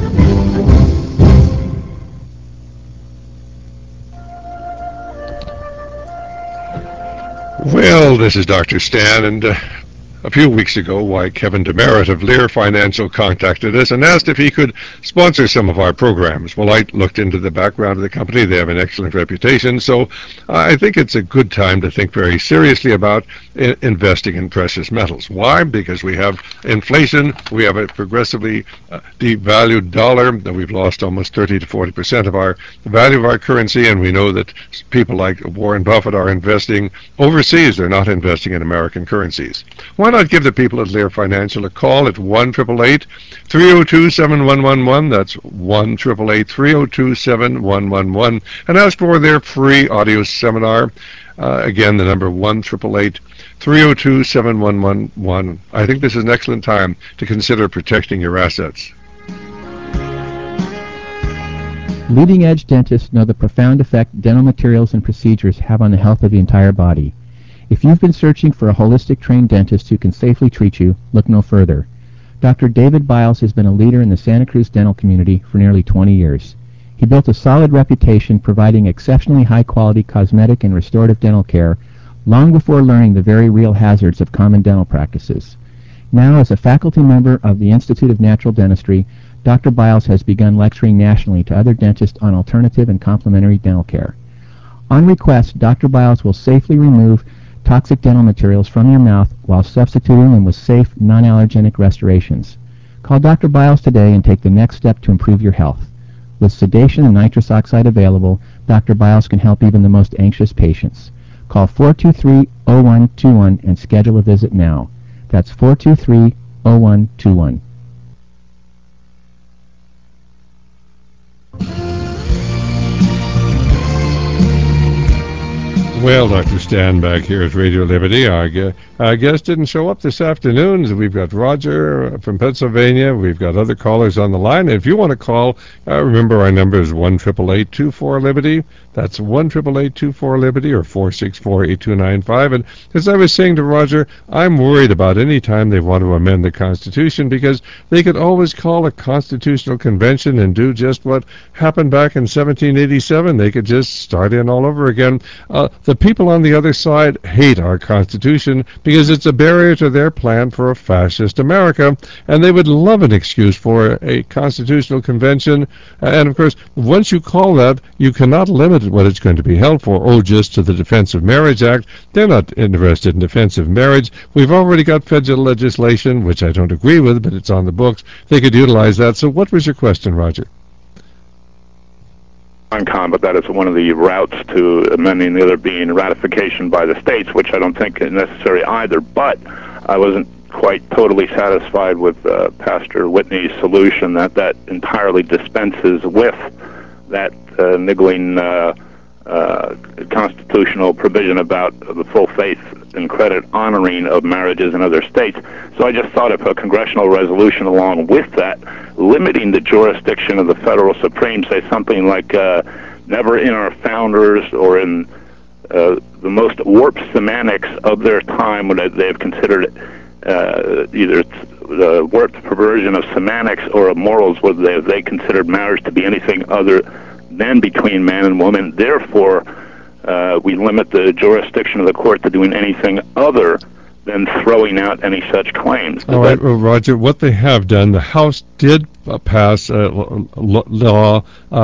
Well, this is Doctor Stan, and uh, a few weeks ago, why Kevin Demerit of Lear Financial contacted us and asked if he could sponsor some of our programs. Well, I looked into the background of the company. They have an excellent reputation, so I think it's a good time to think very seriously about I- investing in precious metals. Why? Because we have inflation, we have a progressively uh, devalued dollar, that we've lost almost thirty to forty percent of our the value of our currency, and we know that people like Warren Buffett are investing overseas. They're not investing in American currencies. Why not give the people at Lear Financial a call at one eight eight eight, three oh two, seven one one one. That's one eight eight eight, three oh two, seven one one one. And ask for their free audio seminar. Uh, again, the number one eight eight eight, three oh two, seven one one one. I think this is an excellent time to consider protecting your assets. Leading-edge dentists know the profound effect dental materials and procedures have on the health of the entire body. If you've been searching for a holistic trained dentist who can safely treat you, look no further. Doctor David Biles has been a leader in the Santa Cruz dental community for nearly twenty years. He built a solid reputation providing exceptionally high-quality cosmetic and restorative dental care long before learning the very real hazards of common dental practices. Now, as a faculty member of the Institute of Natural Dentistry, Doctor Biles has begun lecturing nationally to other dentists on alternative and complementary dental care. On request, Doctor Biles will safely remove toxic dental materials from your mouth while substituting them with safe, non-allergenic restorations. Call Doctor Biles today and take the next step to improve your health. With sedation and nitrous oxide available, Doctor Biles can help even the most anxious patients. Call four two three, oh one two one and schedule a visit now. That's four two three, oh one two one. Well, Doctor Stan back here at Radio Liberty. Our, gu- our guest didn't show up this afternoon. We've got Roger from Pennsylvania. We've got other callers on the line. And if you want to call, uh, remember our number is one eight eight eight, two four, Liberty. That's one eight eight eight, two four, Liberty or four six four, eight two nine five. And as I was saying to Roger, I'm worried about any time they want to amend the Constitution, because they could always call a constitutional convention and do just what happened back in seventeen eighty-seven. They could just start in all over again. Uh, the people on the other side hate our Constitution because it's a barrier to their plan for a fascist America, and they would love an excuse for a constitutional convention. And of course, once you call that, you cannot limit what it's going to be held for. Oh, just to the Defense of Marriage Act. They're not interested in defense of marriage. We've already got federal legislation, which I don't agree with, but it's on the books. They could utilize that. So what was your question, Roger? But that is one of the routes to amending, the other being ratification by the states, which I don't think is necessary either. But I wasn't quite totally satisfied with uh, Pastor Whitney's solution that that entirely dispenses with that uh, niggling uh, uh, constitutional provision about the full faith and credit honoring of marriages in other states. So I just thought of a congressional resolution along with that, limiting the jurisdiction of the federal Supreme, say something like uh, never in our founders or in uh, the most warped semantics of their time when they have considered uh, either the warped perversion of semantics or of morals, whether they, they considered marriage to be anything other than between man and woman. Therefore, uh, we limit the jurisdiction of the court to doing anything other than throwing out any such claims. All right, well, Roger, what they have done, the House did uh, pass a l- l- law uh,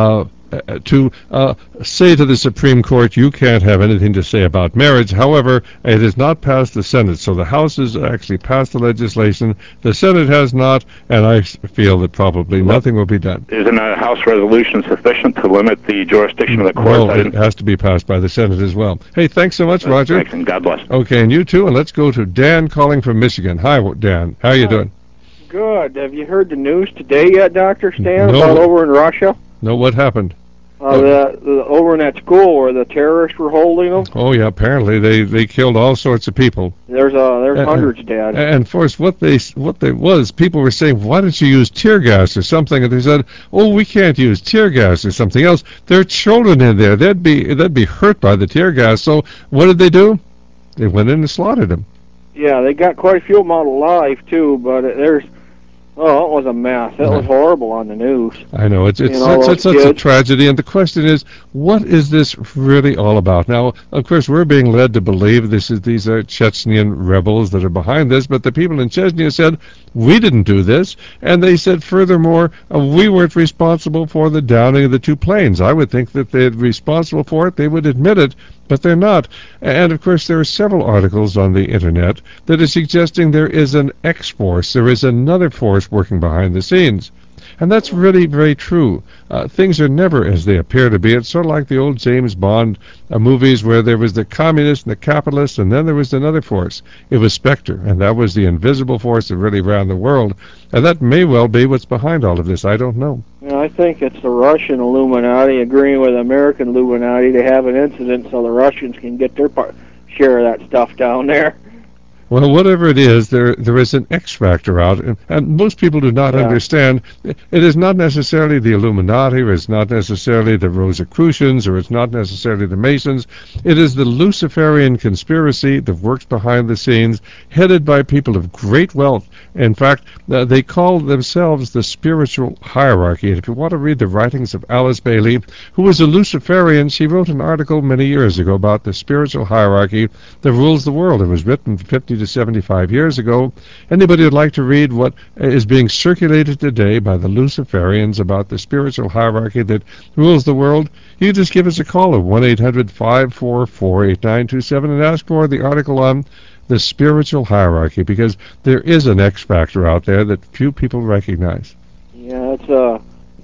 uh, to uh, say to the Supreme Court, you can't have anything to say about marriage. However, it has not passed the Senate, so the House has actually passed the legislation. The Senate has not, and I feel that probably nothing will be done. Isn't a House resolution sufficient to limit the jurisdiction of the courts? No, it has to be passed by the Senate as well. Hey, thanks so much, Roger. Thanks, and God bless. Okay, and you too, and let's go to Dan calling from Michigan. Hi, Dan. How are you doing? Good. Have you heard the news today yet, Doctor Stan, No. about over in Russia? No, what happened? Uh, the, the over in that school where the terrorists were holding them. Oh yeah, apparently they, they killed all sorts of people. There's uh there's Uh, hundreds dead. And of course, what they what they was, people were saying, why don't you use tear gas or something? And they said, oh, we can't use tear gas or something else. There are children in there. They'd be they'd be hurt by the tear gas. So what did they do? They went in and slaughtered them. Yeah, they got quite a few of them out alive too, but it, there's oh, it was a mess. It was horrible on the news. I know it's it's You know, such, those such, such a kids. tragedy, and the question is, what is this really all about? Now, of course, we're being led to believe this is these are Chechnyan rebels that are behind this, but the people in Chechnya said we didn't do this, and they said furthermore uh, we weren't responsible for the downing of the two planes. I would think that they're responsible for it. They would admit it. But they're not. And, of course, there are several articles on the Internet that are suggesting there is an X-force, there is another force working behind the scenes. And that's really very true. Uh, things are never as they appear to be. It's sort of like the old James Bond uh, movies where there was the communist and the capitalist, and then there was another force. It was Spectre, and that was the invisible force that really ran the world. And that may well be what's behind all of this. I don't know. Yeah, I think it's the Russian Illuminati agreeing with the American Illuminati to have an incident so the Russians can get their part, share of that stuff down there. Well, whatever it is, there there is an X factor out, and, and most people do not Yeah. understand. It is not necessarily the Illuminati, or it's not necessarily the Rosicrucians, or it's not necessarily the Masons. It is the Luciferian conspiracy that works behind the scenes, headed by people of great wealth. In fact, uh, they call themselves the spiritual hierarchy. And if you want to read the writings of Alice Bailey, who was a Luciferian, she wrote an article many years ago about the spiritual hierarchy that rules the world. It was written fifty to seventy-five years ago. Anybody would like to read what is being circulated today by the Luciferians about the spiritual hierarchy that rules the world, you just give us a call at one eight hundred, five four four, eight nine two seven and ask for the article on the spiritual hierarchy, because there is an X factor out there that few people recognize. Yeah, it's uh,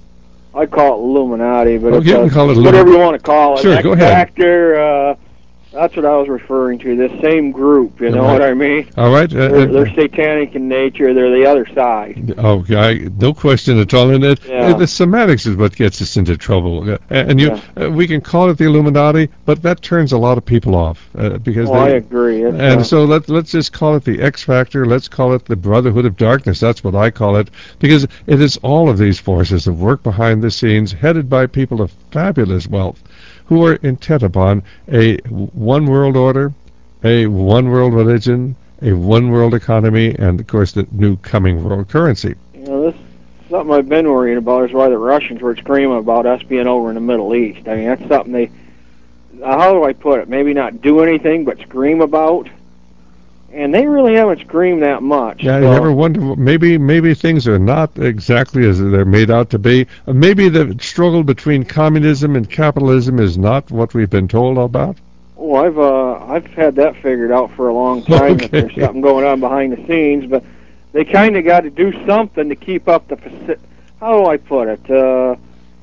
I call it Illuminati, but Oh, it's you uh, can call it whatever Illumi- you want to call it. Sure, X go ahead. Factor, uh, that's what I was referring to. This same group, you know Right. what I mean? All right. Uh, They're, uh, they're satanic in nature. They're the other side. Oh, I, no question at all. And it, Yeah. uh, the semantics is what gets us into trouble. Uh, and you, uh, we can call it the Illuminati, but that turns a lot of people off uh, because Oh, they. I agree. It's, And uh, so let let's just call it the X Factor. Let's call it the Brotherhood of Darkness. That's what I call it, because it is all of these forces that work behind the scenes, headed by people of fabulous wealth, who are intent upon a one world order, a one world religion, a one world economy, and of course the new coming world currency. You know, this something I've been worrying about is why the Russians were screaming about us being over in the Middle East. I mean, that's something they, uh, how do I put it, maybe not do anything, but scream about. And they really haven't screamed that much. Yeah, so. you ever wonder, maybe maybe things are not exactly as they're made out to be. Uh, Maybe the struggle between communism and capitalism is not what we've been told about. Oh, I've uh, I've had that figured out for a long time. That there's Okay. something going on behind the scenes, but they kind of got to do something to keep up the. faci- How do I put it? Uh,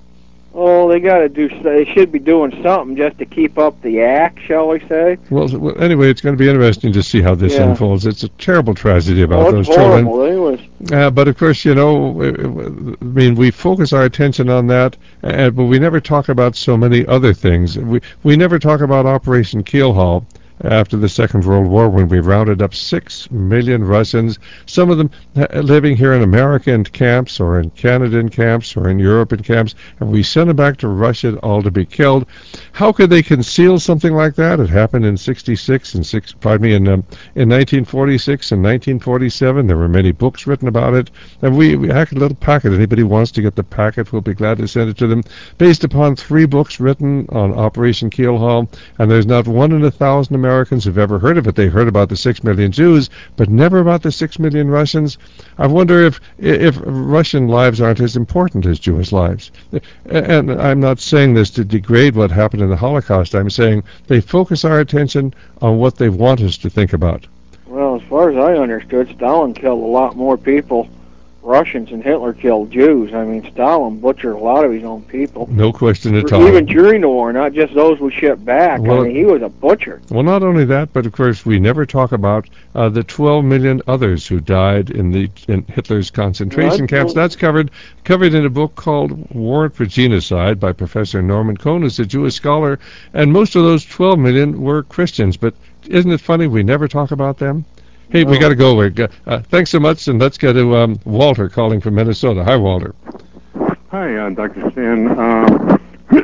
oh, they got to do. They should be doing something just to keep up the act, shall we say? Well, s- well, anyway, it's going to be interesting to see how this Yeah. unfolds. It's a terrible tragedy about Oh, those it's children. horrible. It was. Uh, but of course, you know, uh, I mean, we focus our attention on that, uh, but we never talk about so many other things. We we never talk about Operation Keelhaul after the Second World War, when we rounded up six million Russians, some of them uh, living here in American camps or in Canadian camps or in European camps, and we sent them back to Russia all to be killed. How could they conceal something like that? It happened in sixty-six and six, pardon me, in um, in nineteen forty-six and nineteen forty-seven. There were many books written about it, and we, we had a little packet. Anybody wants to get the packet, we'll be glad to send it to them, based upon three books written on Operation Keelhaul, and there's not one in a thousand Americans Americans who've ever heard of it. They heard about the six million Jews, but never about the six million Russians. I wonder if if Russian lives aren't as important as Jewish lives. And I'm not saying this to degrade what happened in the Holocaust. I'm saying they focus our attention on what they want us to think about. Well, as far as I understood, Stalin killed a lot more people, Russians, than Hitler killed Jews. I mean, Stalin butchered a lot of his own people. No question at all. Even during the war, not just those we shipped back. Well, I mean, he was a butcher. Well, not only that, but of course we never talk about uh, the twelve million others who died in the in Hitler's concentration Well, camps. That's covered covered in a book called Warrant for Genocide by Professor Norman Cohn, who's a Jewish scholar, and most of those twelve million were Christians. But isn't it funny we never talk about them? Hey, no. we got to go. Uh, thanks so much, and let's get to um, Walter calling from Minnesota. Hi, Walter. Hi, uh, Doctor Stan. Uh,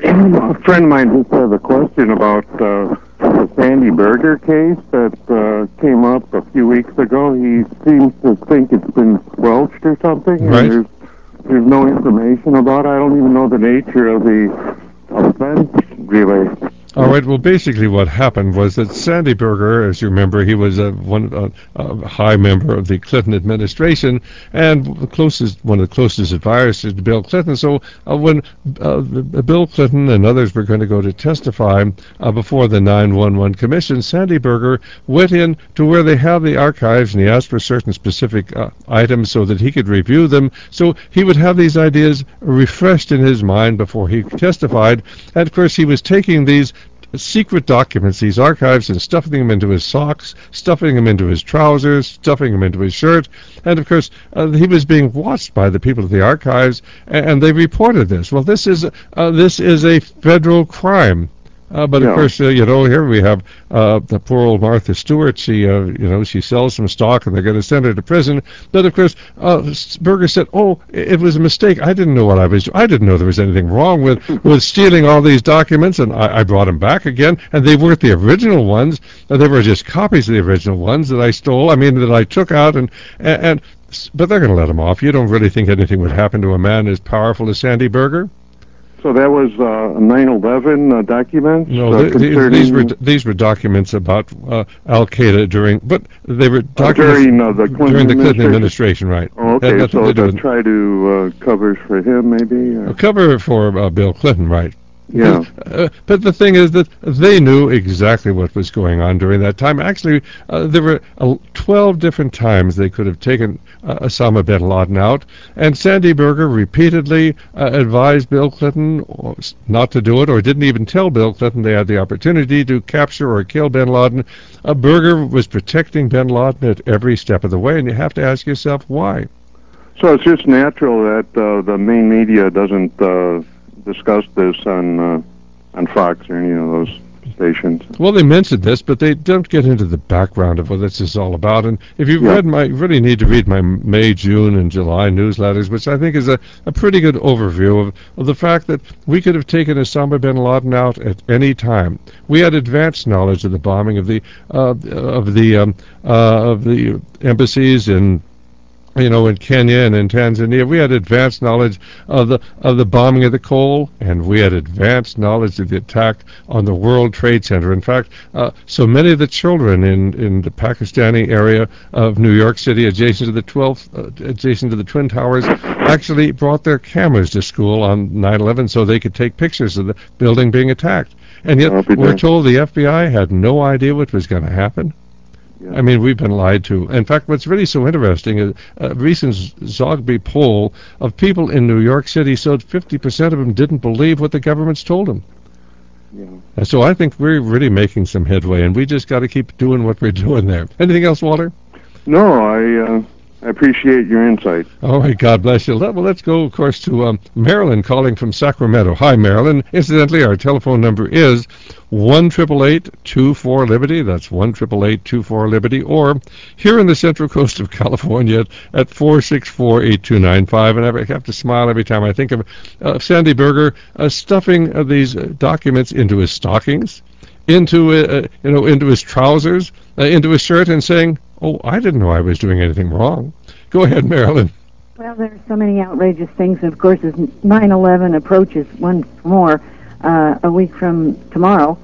a friend of mine just has a question about uh, the Sandy Berger case that uh, came up a few weeks ago. He seems to think it's been squelched or something. Right. And there's, there's no information about it. I don't even know the nature of the offense, really. All right. Well, basically, what happened was that Sandy Berger, as you remember, he was a one uh, a high member of the Clinton administration and the closest one of the closest advisors to Bill Clinton. So uh, when uh, Bill Clinton and others were going to go to testify uh, before the nine one one Commission, Sandy Berger went in to where they have the archives and he asked for certain specific uh, items so that he could review them. So he would have these ideas refreshed in his mind before he testified. And of course, he was taking these secret documents, these archives, and stuffing them into his socks, stuffing them into his trousers, stuffing them into his shirt, and of course uh, he was being watched by the people at the archives, and, and they reported this. Well, this is uh, this is a federal crime. Uh, but Yeah. of course, uh, you know, here we have uh, the poor old Martha Stewart. She, uh, you know, she sells some stock, and they're going to send her to prison. But of course, uh, Berger said, "Oh, it was a mistake. I didn't know what I was. doing. I didn't know there was anything wrong with with stealing all these documents, and I, I brought them back again. And they weren't the original ones. Uh, they were just copies of the original ones that I stole. I mean, that I took out, and and." and but they're going to let him off. You don't really think anything would happen to a man as powerful as Sandy Berger? So that was uh, nine eleven uh, documents? No, uh, th- concerning... these were these were documents about uh, Al Qaeda during, but they were documents uh, during uh, the Clinton during the Clinton administration, administration, right? Oh, Had okay, nothing so to do to with- try to uh, cover for him, maybe? Or... a cover for uh, Bill Clinton, right? Yeah. Uh, but the thing is that they knew exactly what was going on during that time. Actually, uh, there were uh, twelve different times they could have taken uh, Osama bin Laden out, and Sandy Berger repeatedly uh, advised Bill Clinton not to do it, or didn't even tell Bill Clinton they had the opportunity to capture or kill bin Laden. Uh, Berger was protecting bin Laden at every step of the way, and you have to ask yourself why. So it's just natural that uh, the main media doesn't uh, discuss this on uh, on Fox or any of those stations. Well, they mentioned this, but they don't get into the background of what this is all about. And if you've Yeah. read my, you really need to read my May, June, and July newsletters, which I think is a, a pretty good overview of, of the fact that we could have taken Osama bin Laden out at any time. We had advanced knowledge of the bombing of the uh, of the um, uh, of the embassies in. You know, in Kenya and in Tanzania, we had advanced knowledge of the of the bombing of the coal, and we had advanced knowledge of the attack on the World Trade Center. In fact, uh, so many of the children in, in the Pakistani area of New York City, adjacent to the twelfth, uh, adjacent to the Twin Towers, actually brought their cameras to school on nine eleven so they could take pictures of the building being attacked. And yet, I'll be we're there. told the F B I had no idea what was going to happen. Yeah. I mean, we've been lied to. In fact, what's really so interesting is a recent Zogby poll of people in New York City showed fifty percent of them didn't believe what the governments told them. Yeah. And so I think we're really making some headway, and we just got to keep doing what we're doing there. Anything else, Walter? No, I uh, I appreciate your insight. All right, God bless you. Let, well, let's go, of course, to um, Marilyn calling from Sacramento. Hi, Marilyn. Incidentally, our telephone number is one eight eight eight, two four, Liberty. That's one eight eight eight, two four, Liberty. Or here in the Central Coast of California at four six four, eight two nine five. And I have to smile every time I think of uh, Sandy Berger uh, stuffing uh, these uh, documents into his stockings, into uh, you know, into his trousers, uh, into his shirt, and saying, "Oh, I didn't know I was doing anything wrong." Go ahead, Marilyn. Well, there are so many outrageous things. Of course, as nine eleven approaches once more uh, a week from tomorrow,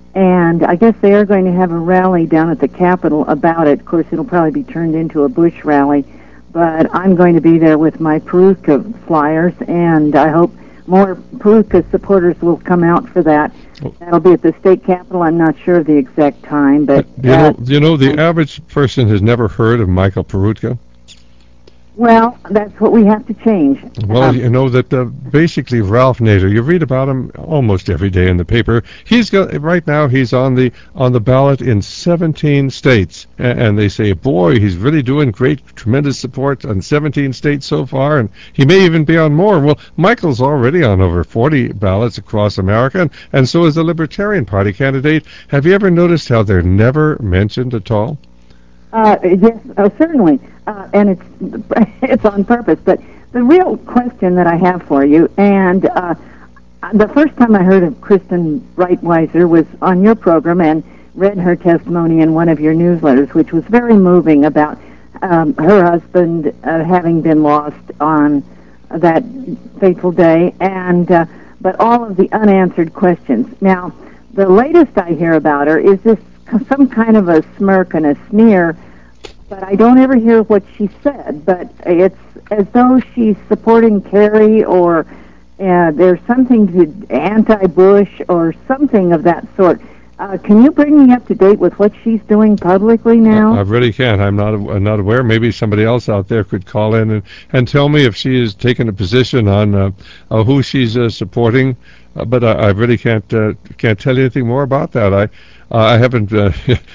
And I guess they are going to have a rally down at the Capitol about it. Of course, it'll probably be turned into a Bush rally. But I'm going to be there with my Perutka flyers, and I hope more Perutka supporters will come out for that. That'll be at the state capitol. I'm not sure of the exact time, but you uh, know, you know, the average person has never heard of Michael Perutka. well, that's what we have to change. Well, Um, you know that uh, basically Ralph Nader. You read about him almost every day in the paper. He's got right now. He's on the on the ballot in seventeen states, and, and they say, boy, he's really doing great, tremendous support on seventeen states so far, and he may even be on more. Well, Michael's already on over forty ballots across America, and, and so is the Libertarian Party candidate. Have you ever noticed how they're never mentioned at all? Uh, yes, oh, certainly, uh, and it's it's on purpose. But the real question that I have for you, and uh, the first time I heard of Kristen Reitweiser was on your program, and read her testimony in one of your newsletters, which was very moving about um, her husband uh, having been lost on that fateful day, and uh, but all of the unanswered questions. Now, the latest I hear about her is this some kind of a smirk and a sneer, but I don't ever hear what she said. But it's as though she's supporting Kerry, or uh, there's something to anti-Bush or something of that sort. Uh, can you bring me up to date with what she's doing publicly now? I really can't. I'm not I'm not aware. Maybe somebody else out there could call in and, and tell me if she has taken a position on uh, uh, who she's uh, supporting. Uh, but I, I really can't uh, can't tell you anything more about that. I uh, I haven't. Uh,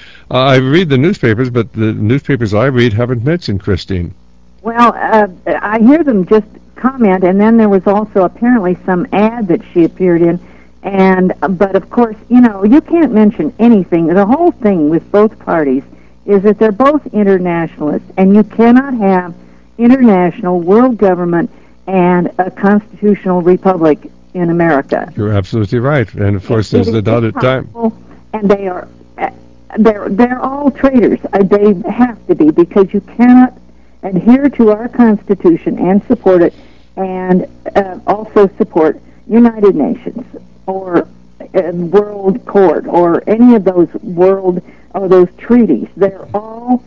I read the newspapers, but the newspapers I read haven't mentioned Christine. Well, uh, I hear them just comment, and then there was also apparently some ad that she appeared in. And but of course, you know, you can't mention anything. The whole thing with both parties is that they're both internationalists, and you cannot have international world government and a constitutional republic in America. You're absolutely right. And of course, It there's is the dotted time. impossible, and they are uh, they're they're all traitors. Uh, they have to be, because you cannot adhere to our Constitution and support it, and uh, also support United Nations or uh, World Court or any of those world or those treaties. They're all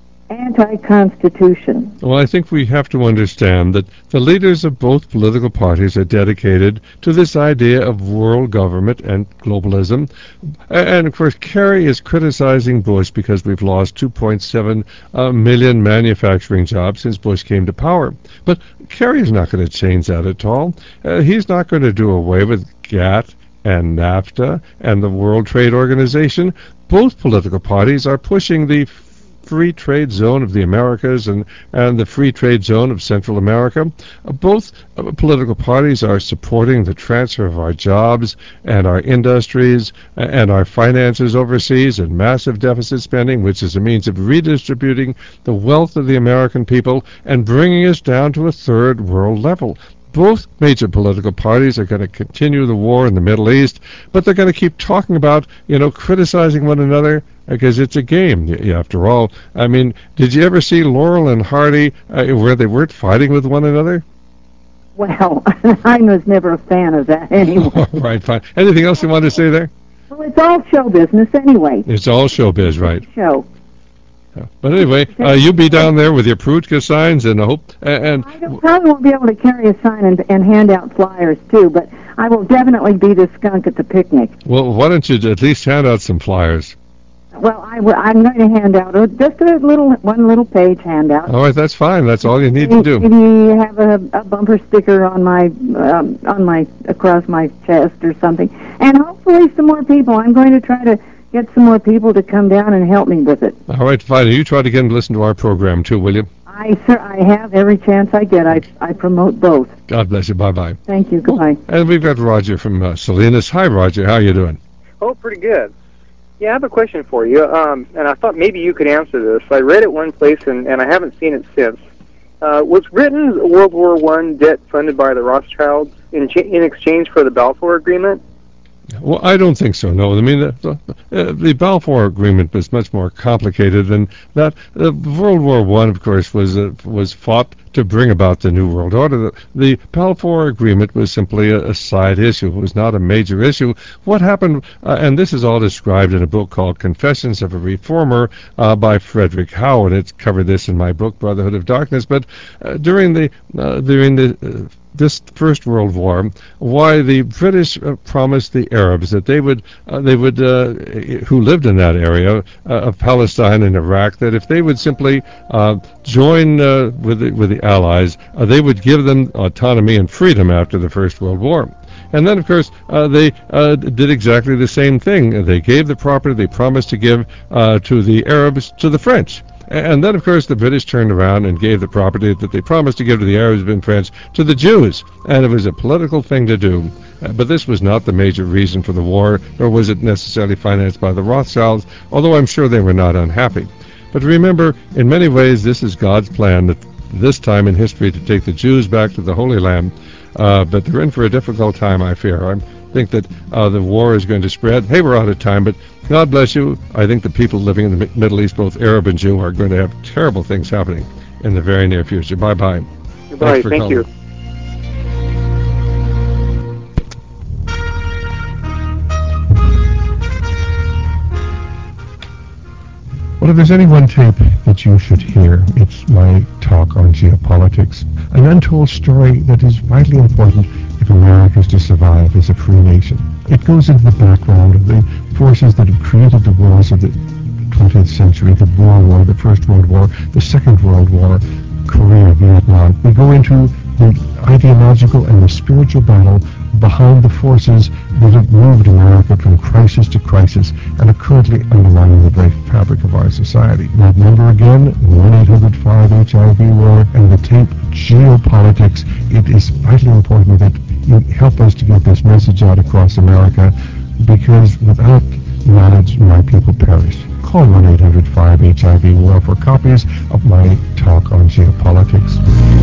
anti-constitution. Well, I think we have to understand that the leaders of both political parties are dedicated to this idea of world government and globalism. And, of course, Kerry is criticizing Bush because we've lost two point seven uh, million manufacturing jobs since Bush came to power. But Kerry is not going to change that at all. Uh, he's not going to do away with GATT and NAFTA and the World Trade Organization. Both political parties are pushing the free trade zone of the Americas and, and the free trade zone of Central America. Uh, both uh, political parties are supporting the transfer of our jobs and our industries and our finances overseas and massive deficit spending, which is a means of redistributing the wealth of the American people and bringing us down to a third world level. Both major political parties are going to continue the war in the Middle East, but they're going to keep talking about, you know, criticizing one another because it's a game, after all. I mean, did you ever see Laurel and Hardy uh, where they weren't fighting with one another? Well, I was never a fan of that anyway. All right, fine. Anything else you want to say there? Well, it's all show business anyway. It's all showbiz, right? Show. But anyway, uh, you be down there with your Perutka signs, and I hope. And, I don't, probably won't be able to carry a sign and, and hand out flyers too, but I will definitely be the skunk at the picnic. Well, why don't you at least hand out some flyers? Well, I w- I'm going to hand out a, just a little, one little page handout. All right, that's fine. That's all you need to do. Maybe have a, a bumper sticker on my, um, on my across my chest or something, and hopefully some more people. I'm going to try to get some more people to come down and help me with it. All right, fine. You try to get them to listen to our program too, will you? I sir, I have every chance I get. I I promote both. God bless you. Bye bye. Thank you. Goodbye. And we've got Roger from uh, Salinas. Hi, Roger. How are you doing? Oh, pretty good. Yeah, I have a question for you, um, and I thought maybe you could answer this. I read it one place, and, and I haven't seen it since. Uh, was Britain's World War One debt funded by the Rothschilds in, cha- in exchange for the Balfour Agreement? Well, I don't think so. No, I mean the, the, uh, the Balfour Agreement was much more complicated than that. Uh, World War One, of course, was uh, was fought to bring about the New World Order. The, the Balfour Agreement was simply a, a side issue. It was not a major issue. What happened, uh, and this is all described in a book called Confessions of a Reformer uh, by Frederick Howe, and it's covered this in my book Brotherhood of Darkness. But uh, during the uh, during the uh, this First World War, why the British uh, promised the Arabs that they would, uh, they would, uh, who lived in that area uh, of Palestine and Iraq, that if they would simply uh, join uh, with the, with the Allies, uh, they would give them autonomy and freedom after the First World War. And then, of course, uh, they uh, did exactly the same thing. They gave the property they promised to give uh, to the Arabs to the French. And then, of course, the British turned around and gave the property that they promised to give to the Arabs and French to the Jews. And it was a political thing to do. Uh, but this was not the major reason for the war, nor was it necessarily financed by the Rothschilds, although I'm sure they were not unhappy. But remember, in many ways, this is God's plan at this time in history to take the Jews back to the Holy Land. Uh, but they're in for a difficult time, I fear. I think that uh, the war is going to spread. Hey, we're out of time, but God bless you. I think the people living in the Middle East, both Arab and Jew, are going to have terrible things happening in the very near future. Bye-bye. Goodbye. Thank calling. you. Well, if there's any one tape that you should hear, it's my talk on geopolitics, an untold story that is vitally important if America is to survive as a free nation. It goes into the background of the forces that have created the wars of the twentieth century, the Boer War, the First World War, the Second World War, Korea, Vietnam. We go into the ideological and the spiritual battle behind the forces that have moved America from crisis to crisis and are currently undermining the very fabric of our society. That number again, one eight hundred five H I V war, and the tape Geopolitics. It is vitally important that you help us to get this message out across America, because without knowledge, my people perish. Call one eight hundred five H I V war for copies of my talk on geopolitics.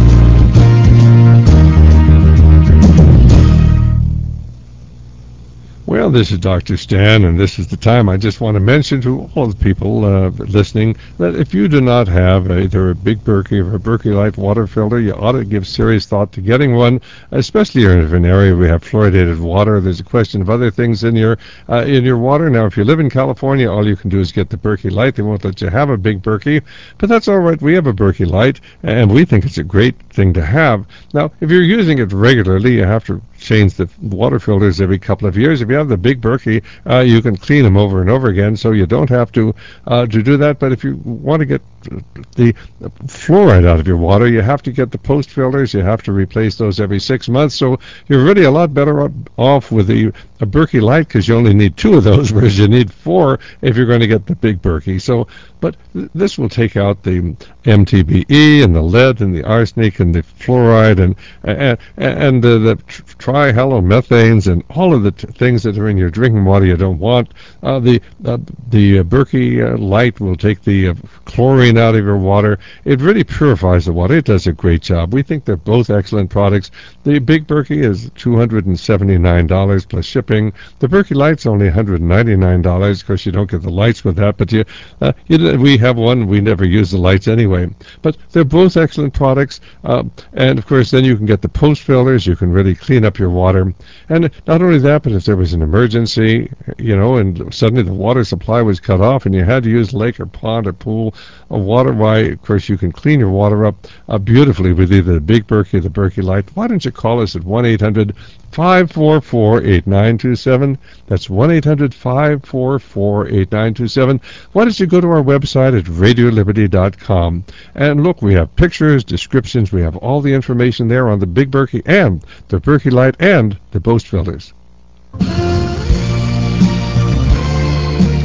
Well, this is Doctor Stan, and this is the time I just want to mention to all the people uh, listening that if you do not have either a Big Berkey or a Berkey Light water filter, you ought to give serious thought to getting one, especially in an area where we have fluoridated water. There's a question of other things in your uh, in your water. Now, if you live in California, all you can do is get the Berkey Light. They won't let you have a Big Berkey, but that's all right. We have a Berkey Light, and we think it's a great thing to have. Now, if you're using it regularly, you have to change the water filters every couple of years. If you have the Big Berkey, uh, you can clean them over and over again, so you don't have to uh, to do that. But if you want to get the fluoride out of your water, you have to get the post filters. You have to replace those every six months. So you're really a lot better off with the a Berkey Light, because you only need two of those, whereas you need four if you're going to get the Big Berkey. So, but th- this will take out the M T B E and the lead and the arsenic and the fluoride and and, and the, the trihalomethanes and all of the t- things that are in your drinking water you don't want. Uh, the uh, the uh, Berkey uh, Light will take the uh, chlorine out of your water. It really purifies the water. It does a great job. We think they're both excellent products. The Big Berkey is two hundred seventy-nine dollars plus shipping. The Berkey Light's only one hundred ninety-nine dollars. Of course, you don't get the lights with that, but you, uh, you we have one. We never use the lights anyway. But they're both excellent products. Uh, and, of course, then you can get the post filters. You can really clean up your water. And not only that, but if there was an emergency, you know, and suddenly the water supply was cut off and you had to use lake or pond or pool of water, why, of course, you can clean your water up uh, beautifully with either the Big Berkey or the Berkey Light. Why don't you call us at one eight hundred five four four eight nine two seven? That's one eight hundred five four four eight nine two seven. Why don't you go to our website at radio liberty dot com and look, we have pictures, descriptions, we have all the information there on the Big Berkey and the Berkey Light and the Boast filters.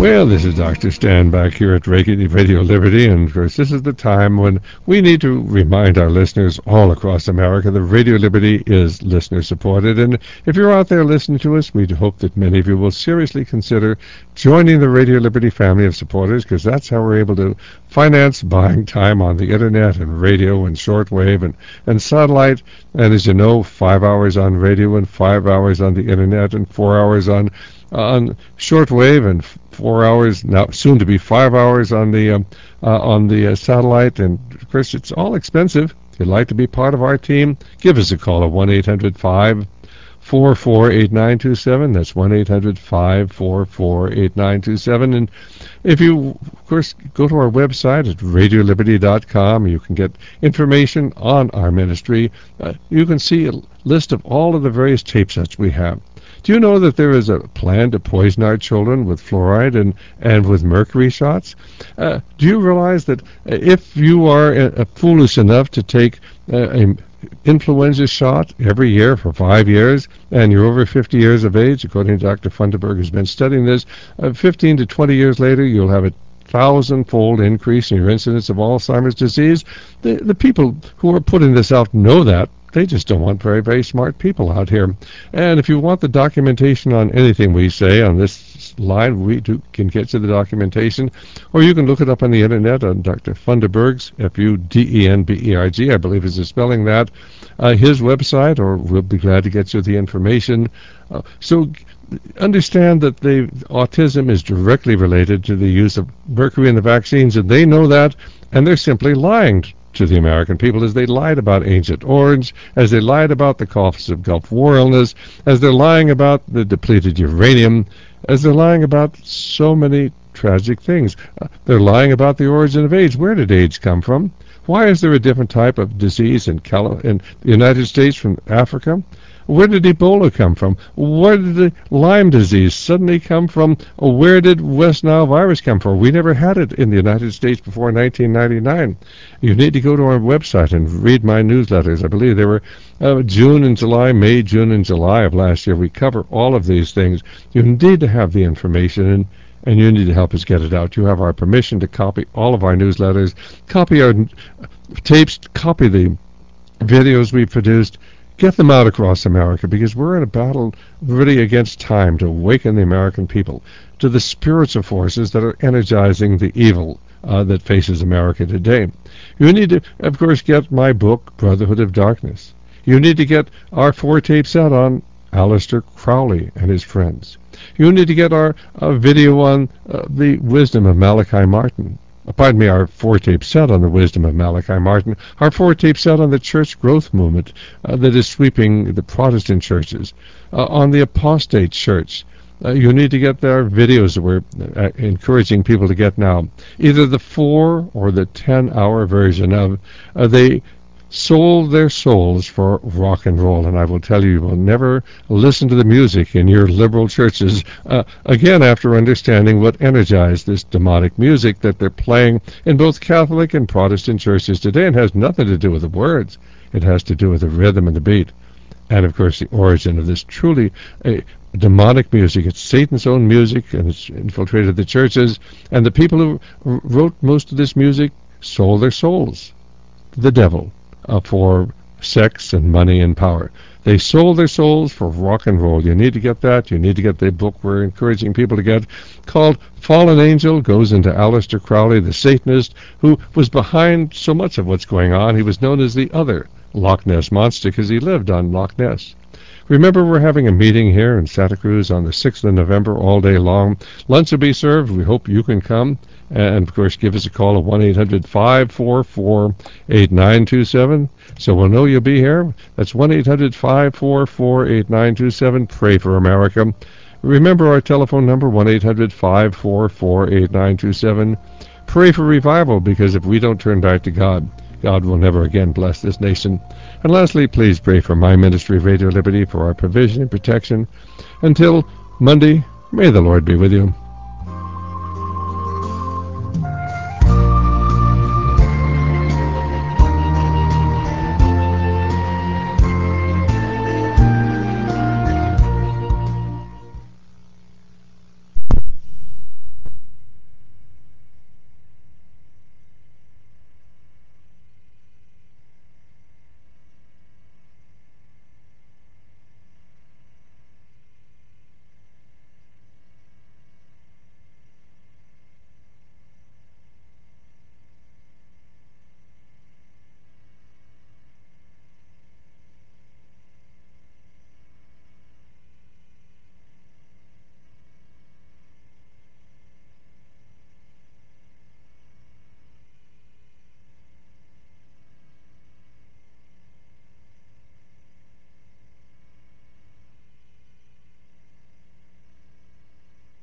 Well, this is Doctor Stan back here at Radio Liberty, and of course this is the time when we need to remind our listeners all across America that Radio Liberty is listener-supported, and if you're out there listening to us, we hope that many of you will seriously consider joining the Radio Liberty family of supporters, because that's how we're able to finance buying time on the Internet and radio and shortwave and, and satellite, and as you know, five hours on radio and five hours on the Internet and four hours on on shortwave and four hours now, soon to be five hours on the um, uh, on the uh, satellite. And of course, it's all expensive. If you'd like to be part of our team, give us a call at one eight hundred five four four eight nine two seven. That's one eight hundred five four four eight nine two seven. And if you, of course, go to our website at radio liberty dot com, you can get information on our ministry. Uh, you can see a list of all of the various tape sets we have. Do you know that there is a plan to poison our children with fluoride and, and with mercury shots? Uh, do you realize that if you are uh, foolish enough to take uh, an influenza shot every year for five years, and you're over fifty years of age, according to Doctor Funderburg, who's been studying this, uh, fifteen to twenty years later, you'll have a thousand-fold increase in your incidence of Alzheimer's disease? The, the people who are putting this out know that. They just don't want very, very smart people out here. And if you want the documentation on anything we say on this line, we do, can get you the documentation. Or you can look it up on the Internet on Doctor Funderburg's, F U D E N B E R G, I believe is the spelling that, uh, his website, or we'll be glad to get you the information. Uh, so understand that the autism is directly related to the use of mercury in the vaccines, and they know that, and they're simply lying to the American people, as they lied about Agent Orange, as they lied about the costs of Gulf War illness, as they're lying about the depleted uranium, as they're lying about so many tragic things. Uh, they're lying about the origin of AIDS. Where did AIDS come from? Why is there a different type of disease in, Cali- in the United States from Africa? Where did Ebola come from? Where did the Lyme disease suddenly come from? Where did West Nile virus come from? We never had it in the United States before nineteen ninety-nine. You need to go to our website and read my newsletters. I believe they were uh, June and July, May, June and July of last year. We cover all of these things. You need to have the information, and and you need to help us get it out. You have our permission to copy all of our newsletters, copy our tapes, copy the videos we produced. Get them out across America, because we're in a battle really against time to awaken the American people to the spiritual forces that are energizing the evil uh, that faces America today. You need to, of course, get my book, Brotherhood of Darkness. You need to get our four-tape set on Aleister Crowley and his friends. You need to get our uh, video on uh, the wisdom of Malachi Martin. Pardon me, our four-tape set on the wisdom of Malachi Martin, our four-tape set on the church growth movement uh, that is sweeping the Protestant churches, uh, on the apostate church. Uh, you need to get their videos that we're uh, encouraging people to get now, either the four or the ten-hour version of. Uh, they sold their souls for rock and roll, and I will tell you, you will never listen to the music in your liberal churches uh, again after understanding what energized this demonic music that they're playing in both Catholic and Protestant churches today. It has nothing to do with the words. It has to do with the rhythm and the beat, and of course the origin of this truly uh, demonic music. It's Satan's own music, and it's infiltrated the churches, and the people who wrote most of this music sold their souls to the devil. Uh, for sex and money and power. They sold their souls for rock and roll. You need to get that. You need to get the book we're encouraging people to get, called Fallen Angel. Goes into Aleister Crowley, the Satanist, who was behind so much of what's going on. He was known as the other Loch Ness Monster because he lived on Loch Ness. Remember, we're having a meeting here in Santa Cruz on the sixth of November all day long. Lunch will be served. We hope you can come. And, of course, give us a call at one eight hundred five four four eight nine two seven. So we'll know you'll be here. That's one eight hundred five four four eight nine two seven. Pray for America. Remember our telephone number, one eight hundred five four four eight nine two seven. Pray for revival, because if we don't turn back to God, God will never again bless this nation. And lastly, please pray for my ministry, Radio Liberty, for our provision and protection. Until Monday, may the Lord be with you.